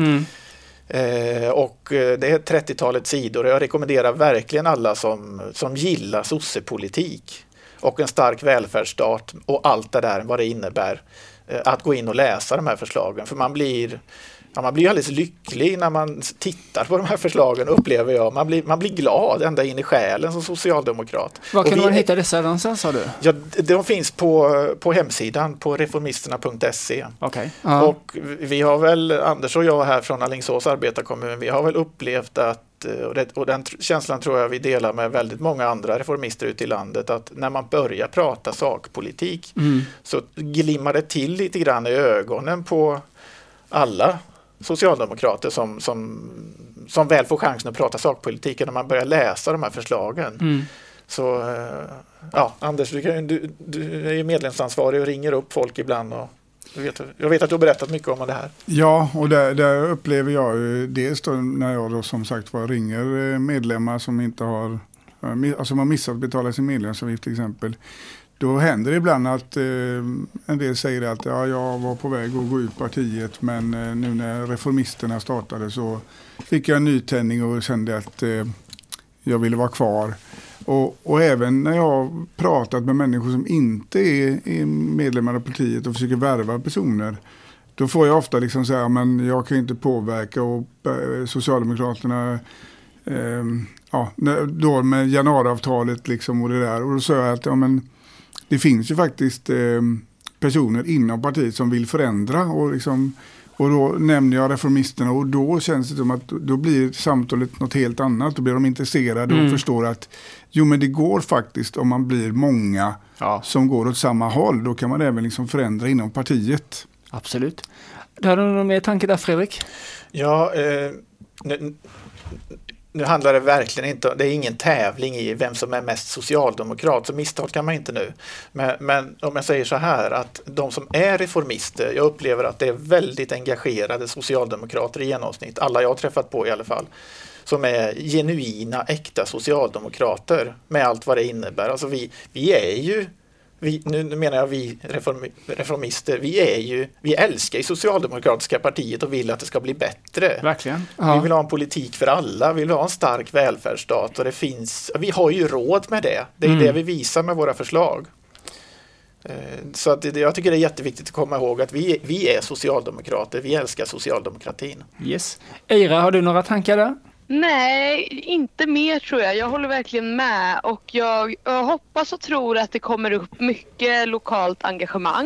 Och det är 30-talet sidor. Jag rekommenderar verkligen alla som gillar sossepolitik och en stark välfärdsstat och allt det där, vad det innebär, att gå in och läsa de här förslagen. För man blir alldeles lycklig när man tittar på de här förslagen, upplever jag. Man blir glad ända in i själen som socialdemokrat. Var kan man hitta dessa någonstans, sa du? Ja, de finns på hemsidan, på reformisterna.se. Okay. Och vi har väl, Anders och jag här från Alingsås arbetarkommun, vi har väl upplevt att, och den känslan tror jag vi delar med väldigt många andra reformister ute i landet, att när man börjar prata sakpolitik så glimmar det till lite grann i ögonen på alla socialdemokrater som väl får chansen att prata sakpolitiken när man börjar läsa de här förslagen. Så Anders, du är ju medlemsansvarig och ringer upp folk ibland, och jag vet att du har berättat mycket om det här. Ja, och där upplever jag ju dels då, när jag då som sagt ringer medlemmar som inte har missat att betala sin medlemsavgift till exempel. Då händer det ibland att en del säger att jag var på väg att gå ut partiet, men nu när reformisterna startade så fick jag en nytändning och kände att jag ville vara kvar. Och även när jag har pratat med människor som inte är medlemmar av partiet och försöker värva personer, då får jag ofta liksom säga, men jag kan inte påverka, och Socialdemokraterna då med januariavtalet liksom och det där. Och då sa jag att det finns ju faktiskt personer inom partiet som vill förändra, och då nämner jag reformisterna, och då känns det som att då blir samtalet något helt annat. Då blir de intresserade och förstår att men det går faktiskt, om man blir många som går åt samma håll, då kan man även liksom förändra inom partiet. Absolut. Har du någon mer tanke där, Fredrik? Ja, nu handlar det verkligen inte, det är ingen tävling i vem som är mest socialdemokrat, så misstag kan man inte nu. Men om jag säger så här, att de som är reformister, jag upplever att det är väldigt engagerade socialdemokrater i genomsnitt, alla jag har träffat på i alla fall, som är genuina, äkta socialdemokrater med allt vad det innebär. Alltså vi är ju nu menar jag vi reformister, vi älskar ju socialdemokratiska partiet och vill att det ska bli bättre. Verkligen. Ja. Vi vill ha en politik för alla, vi vill ha en stark välfärdsstat och vi har ju råd med det. Det är det vi visar med våra förslag. Så att jag tycker det är jätteviktigt att komma ihåg att vi är socialdemokrater, vi älskar socialdemokratin. Yes. Eira, har du några tankar där? Nej, inte mer tror jag. Jag håller verkligen med och jag hoppas och tror att det kommer upp mycket lokalt engagemang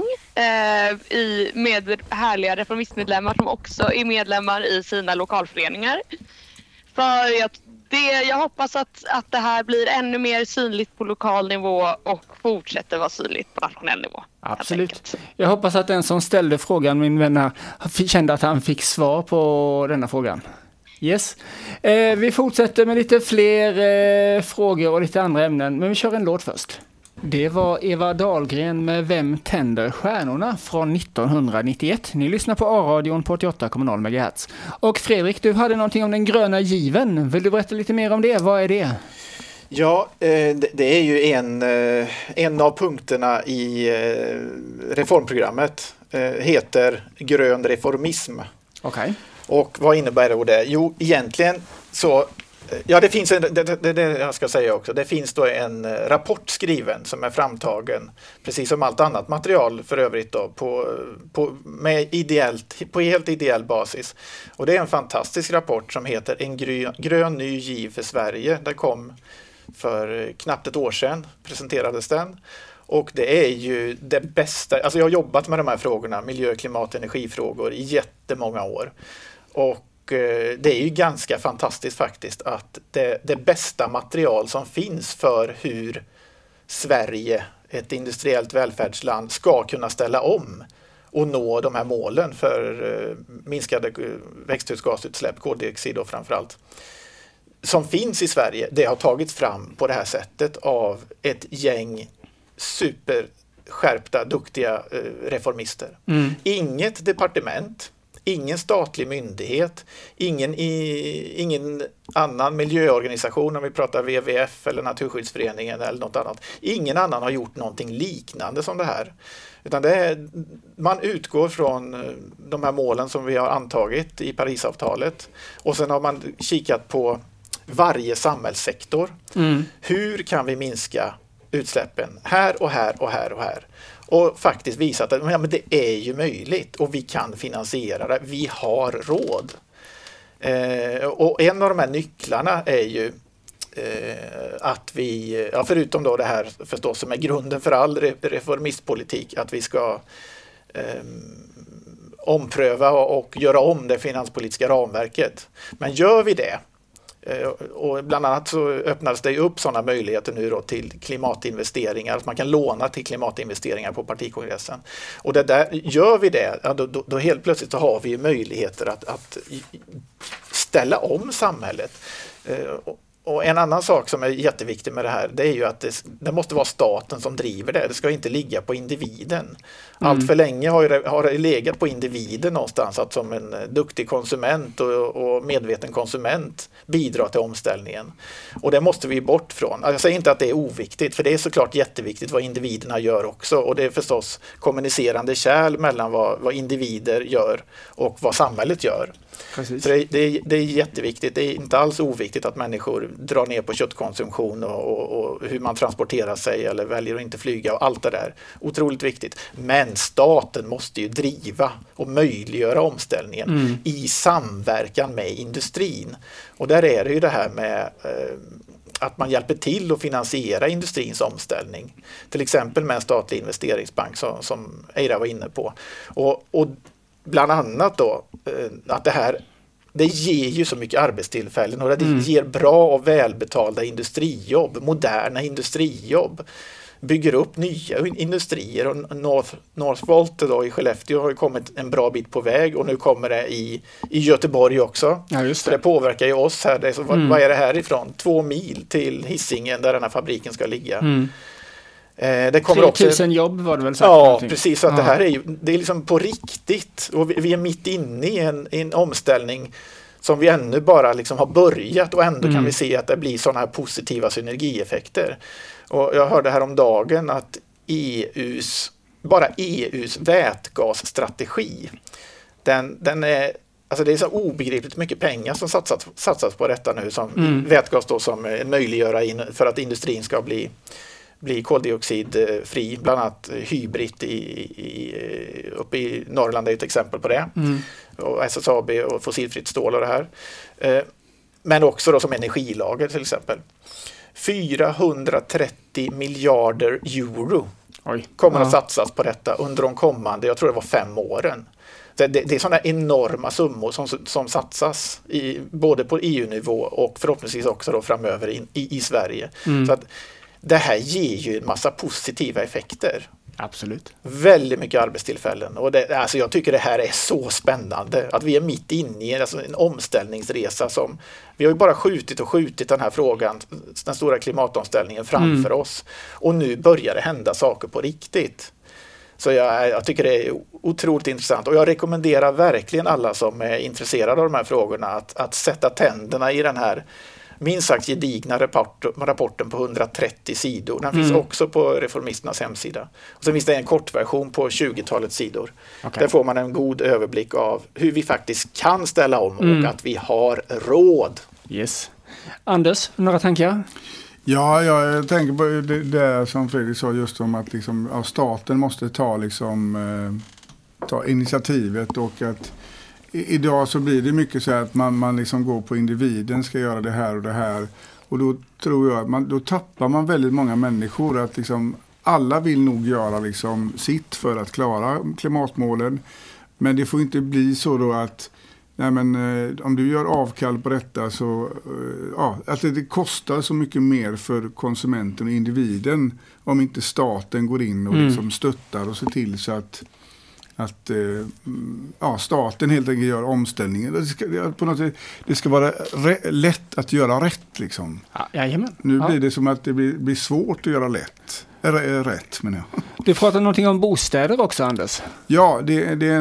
med härliga reformistmedlemmar som också är medlemmar i sina lokalföreningar. För jag hoppas att det här blir ännu mer synligt på lokal nivå och fortsätter vara synligt på nationell nivå. Absolut. Jag hoppas att den som ställde frågan, min vän, kände att han fick svar på denna frågan. Yes. Vi fortsätter med lite fler frågor och lite andra ämnen, men vi kör en låt först. Det var Eva Dahlgren med Vem tänder stjärnorna från 1991. Ni lyssnar på A-radion på 88,0 MHz. Och Fredrik, du hade någonting om den gröna given. Vill du berätta lite mer om det? Vad är det? Ja, det är ju en av punkterna i reformprogrammet. Heter grön reformism. Okej. Och vad innebär det? Jo, egentligen så... Ja, det finns det jag ska säga också. Det finns då en rapport skriven som är framtagen, precis som allt annat material för övrigt då, på helt ideell basis. Och det är en fantastisk rapport som heter En grön ny giv för Sverige. Den kom för knappt ett år sedan, presenterades den. Och det är ju det bästa, alltså jag har jobbat med de här frågorna, miljö, klimat, energifrågor i jättemånga år. Och det är ju ganska fantastiskt faktiskt att det bästa material som finns för hur Sverige, ett industriellt välfärdsland, ska kunna ställa om och nå de här målen för minskade växthusgasutsläpp, koldioxid och framförallt, som finns i Sverige, det har tagits fram på det här sättet av ett gäng superskärpta, duktiga reformister. Inget departement, ingen statlig myndighet, ingen annan miljöorganisation, om vi pratar WWF eller Naturskyddsföreningen eller något annat. Ingen annan har gjort någonting liknande som det här. Utan man utgår från de här målen som vi har antagit i Parisavtalet och sen har man kikat på varje samhällssektor. Hur kan vi minska utsläppen här och här och här och här? Och faktiskt visat att men det är ju möjligt och vi kan finansiera det. Vi har råd. Och en av de här nycklarna är ju att vi, förutom då det här förstås som är grunden för all reformistpolitik, att vi ska ompröva och göra om det finanspolitiska ramverket. Men gör vi det, och bland annat så öppnas det upp sådana möjligheter nu då till klimatinvesteringar, att man kan låna till klimatinvesteringar på partikongressen. Och gör vi det, då helt plötsligt så har vi möjligheter att ställa om samhället. Och en annan sak som är jätteviktig med det här, det är ju att det måste vara staten som driver det. Det ska inte ligga på individen. Allt för länge har det legat på individen någonstans att som en duktig konsument och medveten konsument bidra till omställningen. Och det måste vi bort från. Jag säger inte att det är oviktigt, för det är såklart jätteviktigt vad individerna gör också. Och det är förstås kommunicerande kärl mellan vad individer gör och vad samhället gör. Precis. Så det är jätteviktigt. Det är inte alls oviktigt att människor drar ner på köttkonsumtion och hur man transporterar sig eller väljer att inte flyga och allt det där. Otroligt viktigt. Men staten måste ju driva och möjliggöra omställningen i samverkan med industrin. Och där är det ju det här med att man hjälper till att finansiera industrins omställning. Till exempel med en statlig investeringsbank som Eira var inne på. Och bland annat då att det ger ju så mycket arbetstillfällen och det ger bra och välbetalda industrijobb, moderna industrijobb. Bygger upp nya industrier och Northvolt då i Skellefteå har ju kommit en bra bit på väg och nu kommer det i Göteborg också. Ja, just det. Så det påverkar ju oss här. Vad är det härifrån? 2 mil till Hisingen där den här fabriken ska ligga. Det kommer 3000 jobb var det väl sagt? Ja, precis. Så att det är liksom på riktigt. Och vi är mitt inne i en omställning som vi ännu bara liksom har börjat och ändå kan vi se att det blir sådana här positiva synergieffekter. Och jag hörde här om dagen att bara EUs vätgasstrategi. Den är, alltså det är så obegripligt mycket pengar som satsas på detta nu, som vätgas då, som möjliggör för att industrin ska bli koldioxidfri, bland annat hybrid uppe i Norrland är ett exempel på det. Och SSAB och fossilfritt stål och det här. Men också då som energilager till exempel. 430 miljarder euro kommer att satsas på detta under de kommande, jag tror det var 5 åren. Det är sådana enorma summor som satsas både på EU-nivå och förhoppningsvis också då framöver i Sverige. Så att det här ger ju en massa positiva effekter. Absolut. Väldigt mycket arbetstillfällen. Och alltså jag tycker det här är så spännande. Att vi är mitt inne i en omställningsresa som... Vi har ju bara skjutit den här frågan, den stora klimatomställningen framför oss. Och nu börjar det hända saker på riktigt. Så jag tycker det är otroligt intressant. Och jag rekommenderar verkligen alla som är intresserade av de här frågorna att sätta tänderna i den här minst sagt gedigna rapporten på 130 sidor. Den finns också på Reformisternas hemsida. Och sen finns det en kortversion på 20-talet sidor. Där får man en god överblick av hur vi faktiskt kan ställa om och att vi har råd. Yes. Anders, några tankar? Ja, jag tänker på det som Fredrik sa just om att staten måste ta initiativet, och att idag så blir det mycket så att man liksom går på individen, ska göra det här och det här. Och då tror jag att då tappar man väldigt många människor. Att alla vill nog göra sitt för att klara klimatmålen. Men det får inte bli så då att om du gör avkall på detta så att det kostar så mycket mer för konsumenten och individen om inte staten går in och stöttar och ser till så att staten helt enkelt gör omställningen. Det ska vara lätt att göra rätt . Nu blir det som att det blir svårt att göra rätt, menar jag. Du pratar någonting om bostäder också, Anders. Ja, jag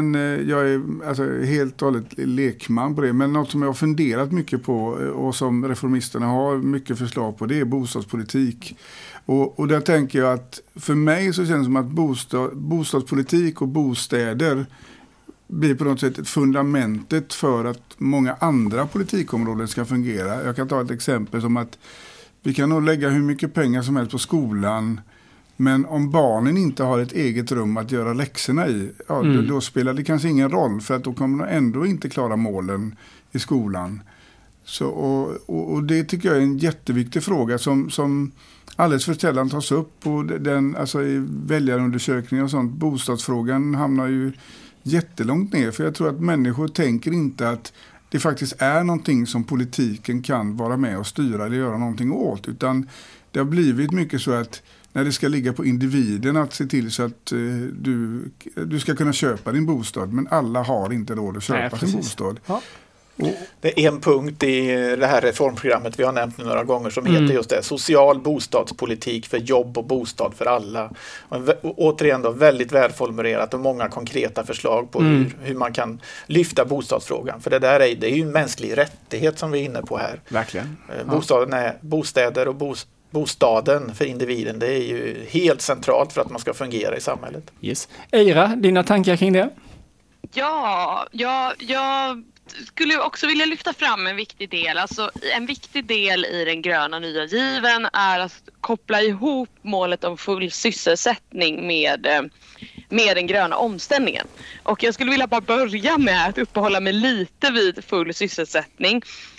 är helt och hållet lekman på det, men något som jag har funderat mycket på och som reformisterna har mycket förslag på, det är bostadspolitik. Och där tänker jag att för mig så känns det som att bostadspolitik och bostäder blir på något sätt ett fundamentet för att många andra politikområden ska fungera. Jag kan ta ett exempel som att vi kan nog lägga hur mycket pengar som helst på skolan, men om barnen inte har ett eget rum att göra läxorna i, då spelar det kanske ingen roll, för att då kommer de ändå inte klara målen i skolan. Så, och det tycker jag är en jätteviktig fråga som alldeles för sällan tas upp i väljarundersökningar och sånt. Bostadsfrågan hamnar ju jättelångt ner, för jag tror att människor tänker inte att det faktiskt är någonting som politiken kan vara med och styra eller göra någonting åt, utan det har blivit mycket så att när det ska ligga på individen att se till så att du ska kunna köpa din bostad, men alla har inte råd att köpa sin bostad. Ja. Det är en punkt i det här reformprogrammet vi har nämnt några gånger som heter just det, social bostadspolitik för jobb och bostad för alla. Och återigen då väldigt välformulerat och många konkreta förslag på hur man kan lyfta bostadsfrågan. För det är ju en mänsklig rättighet som vi är inne på här. Verkligen. Bostäder och bostaden för individen, det är ju helt centralt för att man ska fungera i samhället. Yes. Eira, dina tankar kring det? Ja, jag skulle också vilja lyfta fram en viktig del. Alltså en viktig del i den gröna nya given är att koppla ihop målet om full sysselsättning med den gröna omställningen. Och jag skulle vilja bara börja med att uppehålla mig lite vid full sysselsättning.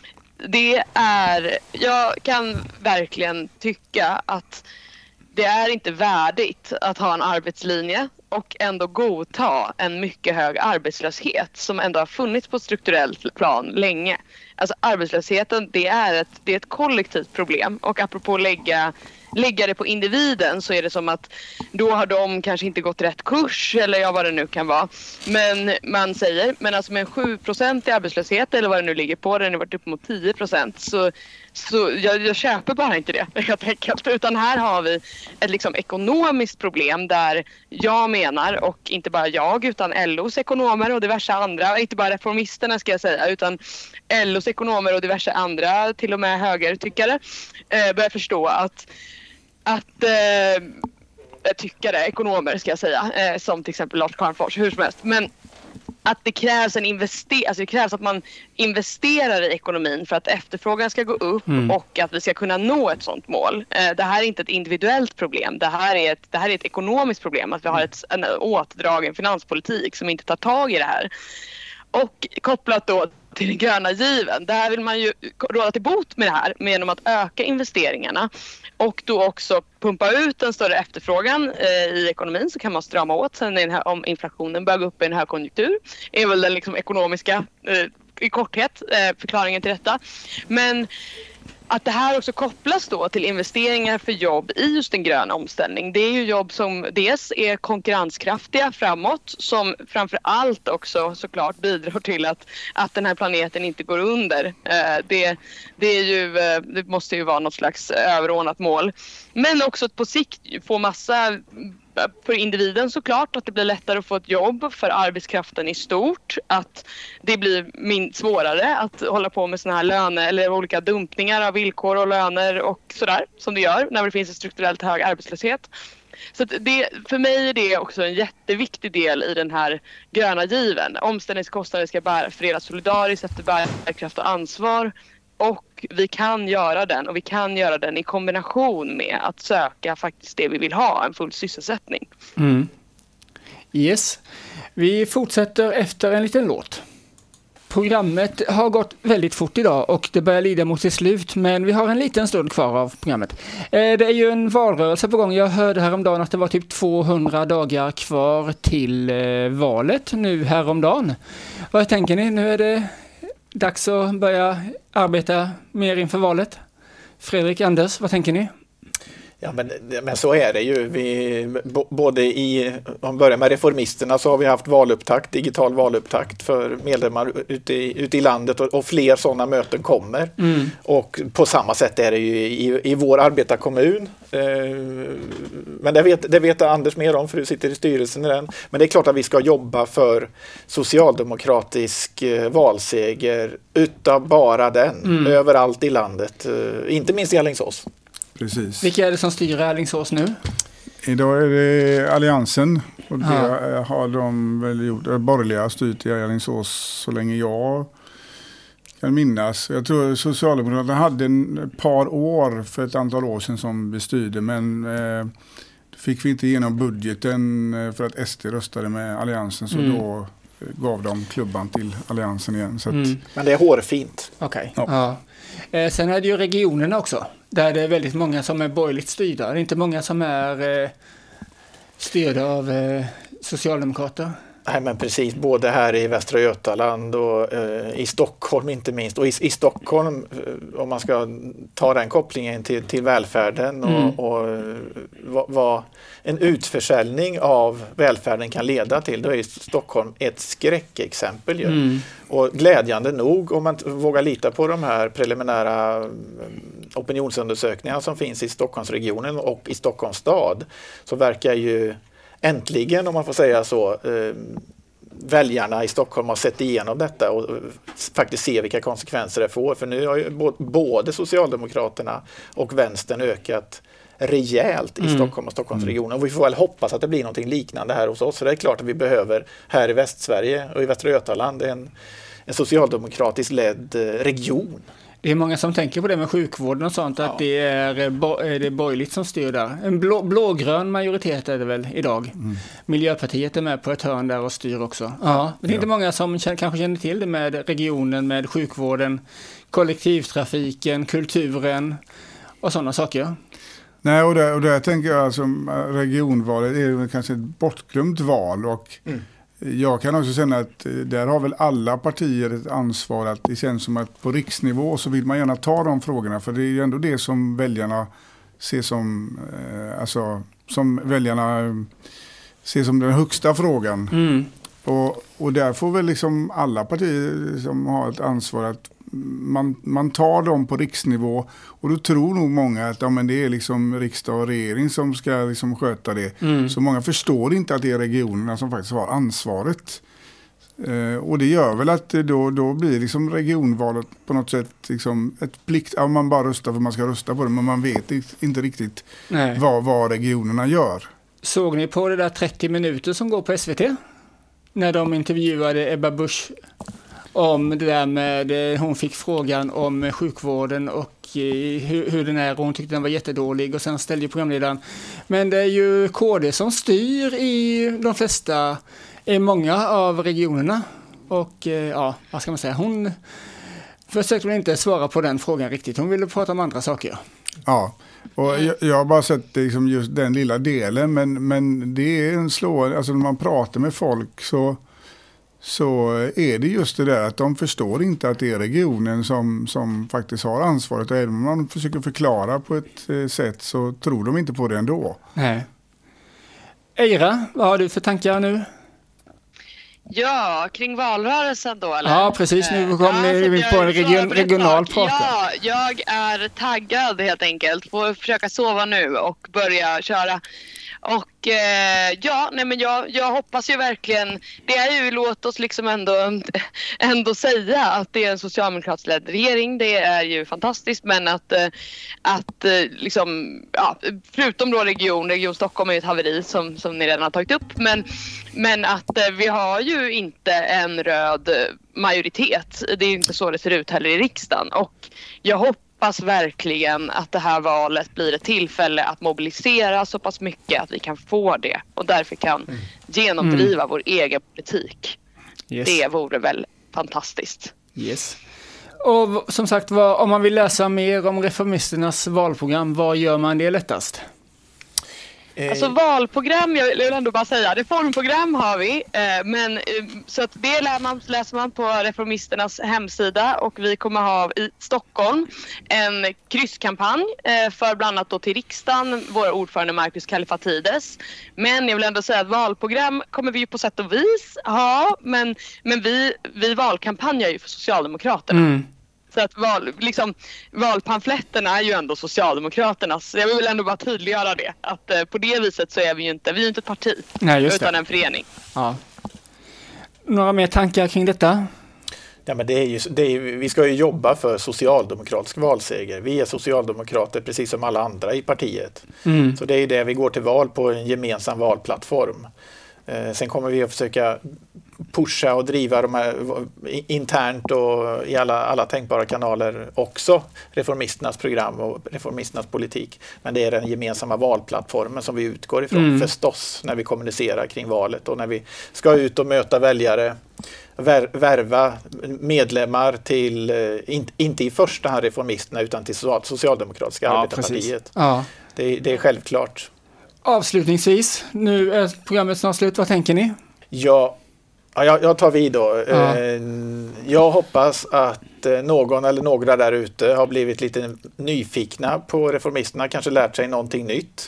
Jag kan verkligen tycka att det är inte värdigt att ha en arbetslinje och ändå godta en mycket hög arbetslöshet som ändå har funnits på strukturellt plan länge. Alltså arbetslösheten, det är ett kollektivt problem, och apropå lägga det på individen så är det som att då har de kanske inte gått rätt kurs eller vad det nu kan vara. Men man säger, men alltså med en 7% i arbetslöshet eller vad det nu ligger på, den har varit upp mot 10%, så jag köper bara inte det helt enkelt. Utan här har vi ett ekonomiskt problem där jag menar, och inte bara jag utan LOs ekonomer och diverse andra, inte bara reformisterna ska jag säga, utan LOs ekonomer och diverse andra, till och med högertyckare, börjar förstå att tyckare, ekonomer ska jag säga, som till exempel Lars Calmfors, hur som helst. Men att det krävs det krävs att man investerar i ekonomin för att efterfrågan ska gå upp och att vi ska kunna nå ett sådant mål. Det här är inte ett individuellt problem. Det här är ett ekonomiskt problem, att vi har en återdragen finanspolitik som inte tar tag i det här. Och kopplat då till den gröna given, där vill man ju råda till bot med det här genom att öka investeringarna och då också pumpa ut en större efterfrågan i ekonomin, så kan man strama åt sen om inflationen börjar gå upp i en högkonjunktur. Det är väl den liksom ekonomiska i korthet förklaringen till detta. Men att det här också kopplas då till investeringar för jobb i just en grön omställning. Det är ju jobb som dels är konkurrenskraftiga framåt, som framför allt också såklart bidrar till att den här planeten inte går under. Det måste ju vara något slags överordnat mål. Men också att på sikt få massa för individen såklart, att det blir lättare att få ett jobb, för arbetskraften i stort, att det blir svårare att hålla på med såna här löner eller olika dumpningar av villkor och löner och sådär som det gör när det finns en strukturellt hög arbetslöshet. Så att för mig är det också en jätteviktig del i den här gröna given. Omställningskostnader ska fördelas solidariskt efter bärkraft och ansvar. Och vi kan göra den, och vi kan göra den i kombination med att söka faktiskt det vi vill ha, en full sysselsättning. Yes. Vi fortsätter efter en liten låt. Programmet har gått väldigt fort idag och det börjar lida mot sitt slut, men vi har en liten stund kvar av programmet. Det är ju en valrörelse på gång. Jag hörde häromdagen att det var typ 200 dagar kvar till valet nu häromdagen. Vad tänker ni? Nu är det dags att börja arbeta mer inför valet. Fredrik, Anders, vad tänker ni? Ja, men så är det ju. Om vi börjar med reformisterna, så har vi haft digital valupptakt för medlemmar ute i landet, och fler sådana möten kommer. Och på samma sätt är det ju i vår arbetarkommun. Men det vet Anders mer om, för du sitter i styrelsen i den. Men det är klart att vi ska jobba för socialdemokratisk valseger utav bara den, överallt i landet. Inte minst i Alingsås. Precis. Vilka är det som styr Alingsås nu? Idag är det Alliansen, och det har de väl gjort. Borgerliga har styrt i Alingsås så länge jag kan minnas. Jag tror Socialdemokraterna hade ett par år för ett antal år sedan som vi styrde, men fick vi inte igenom budgeten för att SD röstade med Alliansen, så då gav de klubban till Alliansen igen. Så att, men det är hårfint. Okej. Ja. Sen är det ju regionerna också, där det är väldigt många som är borgerligt styrda. Det är inte många som är styrda av socialdemokrater. Nej, men precis, både här i Västra Götaland och i Stockholm inte minst. Och i Stockholm, om man ska ta den kopplingen till välfärden och vad en utförsäljning av välfärden kan leda till, då är Stockholm ett skräckexempel ju. Och glädjande nog, om man vågar lita på de här preliminära opinionsundersökningarna som finns i Stockholmsregionen och i Stockholms stad, så verkar ju äntligen, om man får säga så, väljarna i Stockholm har sett igenom detta och faktiskt ser vilka konsekvenser det får. För nu har ju både Socialdemokraterna och vänstern ökat rejält i Stockholm och Stockholmsregionen. Och vi får väl hoppas att det blir något liknande här hos oss. För det är klart att vi behöver här i Västsverige och i Västra Götaland en socialdemokratiskt ledd region. Det är många som tänker på det med sjukvården och sånt, att det är borgerligt som styr där. En blågrön majoritet är det väl idag. Miljöpartiet är med på ett hörn där och styr också. Ja, men det är inte många som kanske känner till det med regionen, med sjukvården, kollektivtrafiken, kulturen och sådana saker. Nej, och där tänker jag alltså regionvalet är kanske ett bortglömt val, och jag kan också känna att där har väl alla partier ett ansvar, att det känns som att på riksnivå så vill man gärna ta de frågorna, för det är ju ändå det som väljarna ser som, som väljarna ser som den högsta frågan. Och där får väl liksom alla partier som har ett ansvar att man tar dem på riksnivå, och då tror nog många att men det är liksom riksdag och regering som ska liksom sköta det. Så många förstår inte att det är regionerna som faktiskt har ansvaret. Och det gör väl att då blir liksom regionvalet på något sätt liksom ett plikt. Ja, man bara röstar för man ska rösta på det, men man vet inte riktigt vad regionerna gör. Såg ni på det där 30 minuter som går på SVT? När de intervjuade Ebba Busch om det där med, hon fick frågan om sjukvården och hur den är, och hon tyckte den var jättedålig, och sen ställde programledaren, men det är ju KD som styr i de flesta, i många av regionerna, och ja, vad ska man säga, hon försökte väl inte svara på den frågan riktigt, hon ville prata om andra saker. Ja, och jag har bara sett liksom just den lilla delen, men det är en slående, alltså när man pratar med folk så är det just det där att de förstår inte att det är regionen som faktiskt har ansvaret, och även om man försöker förklara på ett sätt så tror de inte på det ändå. Nej. Eira, vad har du för tankar nu? Ja, kring valrörelsen då, eller? Ja, precis. Nu kommer vi på en regional prat. Ja, jag är taggad helt enkelt. Får försöka sova nu och börja köra. Och jag hoppas ju verkligen, det är ju, låt oss liksom ändå säga att det är en socialdemokratisk ledd regering, det är ju fantastiskt, men att liksom, ja, förutom då Region Stockholm är ju ett haveri som ni redan har tagit upp, men att vi har ju inte en röd majoritet, det är ju inte så det ser ut heller i riksdagen, och jag hoppas verkligen att det här valet blir ett tillfälle att mobilisera så pass mycket att vi kan få det och därför kan genomdriva vår egen politik. Yes. Det vore väl fantastiskt. Yes. Och som sagt, om man vill läsa mer om Reformisternas valprogram, vad gör man det lättast? Alltså valprogram, jag vill ändå bara säga, reformprogram har vi, men så att det läser man på Reformisternas hemsida, och vi kommer ha i Stockholm en krysskampanj för bland annat då till riksdagen, vår ordförande Marcus Kallifatides. Men jag vill ändå säga att valprogram kommer vi ju på sätt och vis ha, men vi valkampanjar ju för Socialdemokraterna. Mm. Så att valpamfletterna är ju ändå Socialdemokraternas. Jag vill ändå bara tydliggöra det. Att på det viset så är vi ju inte ett parti. Nej, just utan det. En förening. Ja. Några mer tankar kring detta? Ja, men vi ska ju jobba för socialdemokratisk valseger. Vi är socialdemokrater precis som alla andra i partiet. Mm. Så det är det vi går till val på, en gemensam valplattform. Sen kommer vi att försöka pusha och driva de här internt och i alla tänkbara kanaler också, Reformisternas program och Reformisternas politik. Men det är den gemensamma valplattformen som vi utgår ifrån förstås när vi kommunicerar kring valet och när vi ska ut och möta väljare, värva medlemmar till, inte i första hand Reformisterna utan till Socialdemokratiska arbetarpartiet. Ja. Det är självklart. Avslutningsvis, nu är programmet snart slut. Vad tänker ni? Ja, jag tar vid då. Ja. Jag hoppas att någon eller några där ute har blivit lite nyfikna på Reformisterna, kanske lärt sig någonting nytt.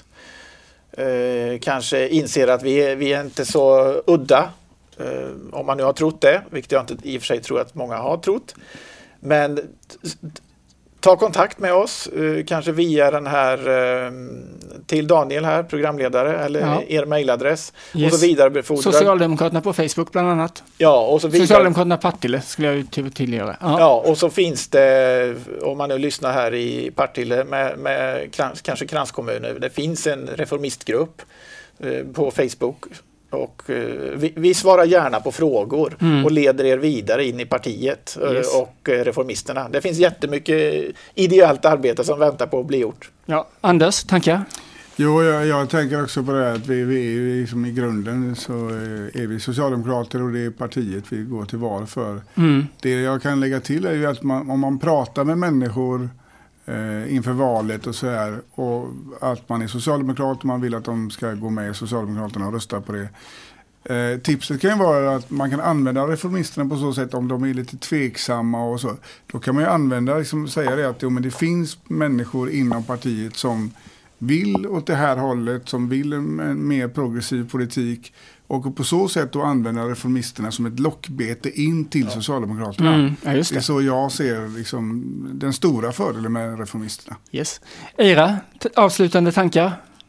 Kanske inser att vi är inte så udda, om man nu har trott det, vilket jag inte i och för sig tror att många har trott. Men ta kontakt med oss, kanske via den här till Daniel här, programledare, eller er mejladress. Yes. Och så vidarebefordra. Socialdemokraterna på Facebook bland annat. Ja, och så Socialdemokraterna Partille skulle jag tillgöra. Ja, och så finns det, om man nu lyssnar här i Partille med kanske kranskommuner, det finns en reformistgrupp på Facebook. Och vi svarar gärna på frågor och leder er vidare in i partiet och Reformisterna. Det finns jättemycket ideellt arbete som väntar på att bli gjort. Ja, Anders, tankar? Jo, jag tänker också på det här att vi är liksom i grunden så är vi socialdemokrater och det är partiet vi går till val för. Det jag kan lägga till är ju att om man pratar med människor inför valet och så här, och att man är socialdemokrat och man vill att de ska gå med i Socialdemokraterna och rösta på det. Tipset kan ju vara att man kan använda Reformisterna på så sätt om de är lite tveksamma och så. Då kan man ju använda, liksom, säga det att men det finns människor inom partiet som vill åt det här hållet, som vill en mer progressiv politik, och på så sätt då använda Reformisterna som ett lockbete in till Socialdemokraterna. Ja, just det. Det är så jag ser liksom den stora fördelen med Reformisterna. Yes. Eira, avslutande tankar?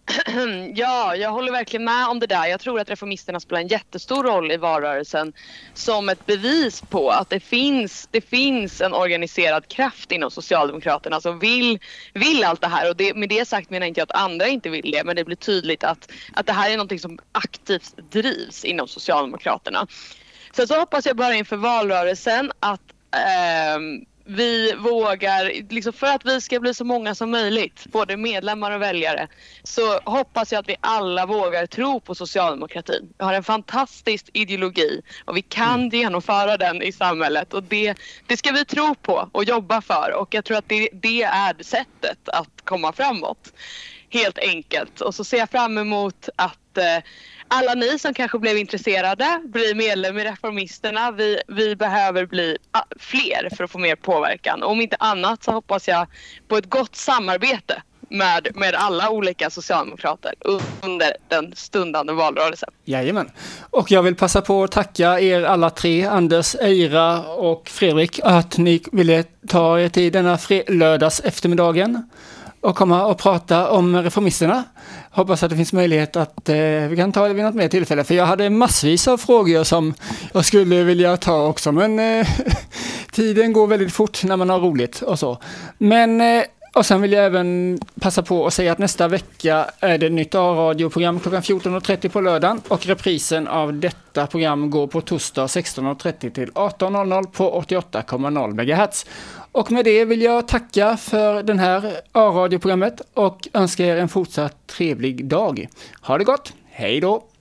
Ja, jag håller verkligen med om det där. Jag tror att reformisterna spelar en jättestor roll i valrörelsen som ett bevis på att det finns en organiserad kraft inom Socialdemokraterna som vill allt det här. Och med det sagt menar jag inte att andra inte vill det, men det blir tydligt att det här är något som aktivt drivs inom Socialdemokraterna. Så hoppas jag bara inför valrörelsen att vi vågar, liksom för att vi ska bli så många som möjligt, både medlemmar och väljare, så hoppas jag att vi alla vågar tro på socialdemokratin. Vi har en fantastisk ideologi och vi kan genomföra den i samhället, och det ska vi tro på och jobba för, och jag tror att det är sättet att komma framåt, helt enkelt. Och så ser jag fram emot att alla ni som kanske blev intresserade blir medlem i Reformisterna. Vi behöver bli fler för att få mer påverkan. Och om inte annat så hoppas jag på ett gott samarbete med alla olika socialdemokrater under den stundande valrörelsen. Jajamän. Och jag vill passa på att tacka er alla tre, Anders, Eira och Fredrik, att ni ville ta er till denna lördags eftermiddagen och komma och prata om Reformisterna. Hoppas att det finns möjlighet att vi kan ta det vid något mer tillfälle. För jag hade massvis av frågor som jag skulle vilja ta också. Men tiden går väldigt fort när man har roligt och så. Men och sen vill jag även passa på att säga att nästa vecka är det ett nytt A-radioprogram klockan 14.30 på lördagen. Och reprisen av detta program går på torsdag 16.30 till 18.00 på 88,0 MHz. Och med det vill jag tacka för den här A-radioprogrammet och önska er en fortsatt trevlig dag. Ha det gott, hej då!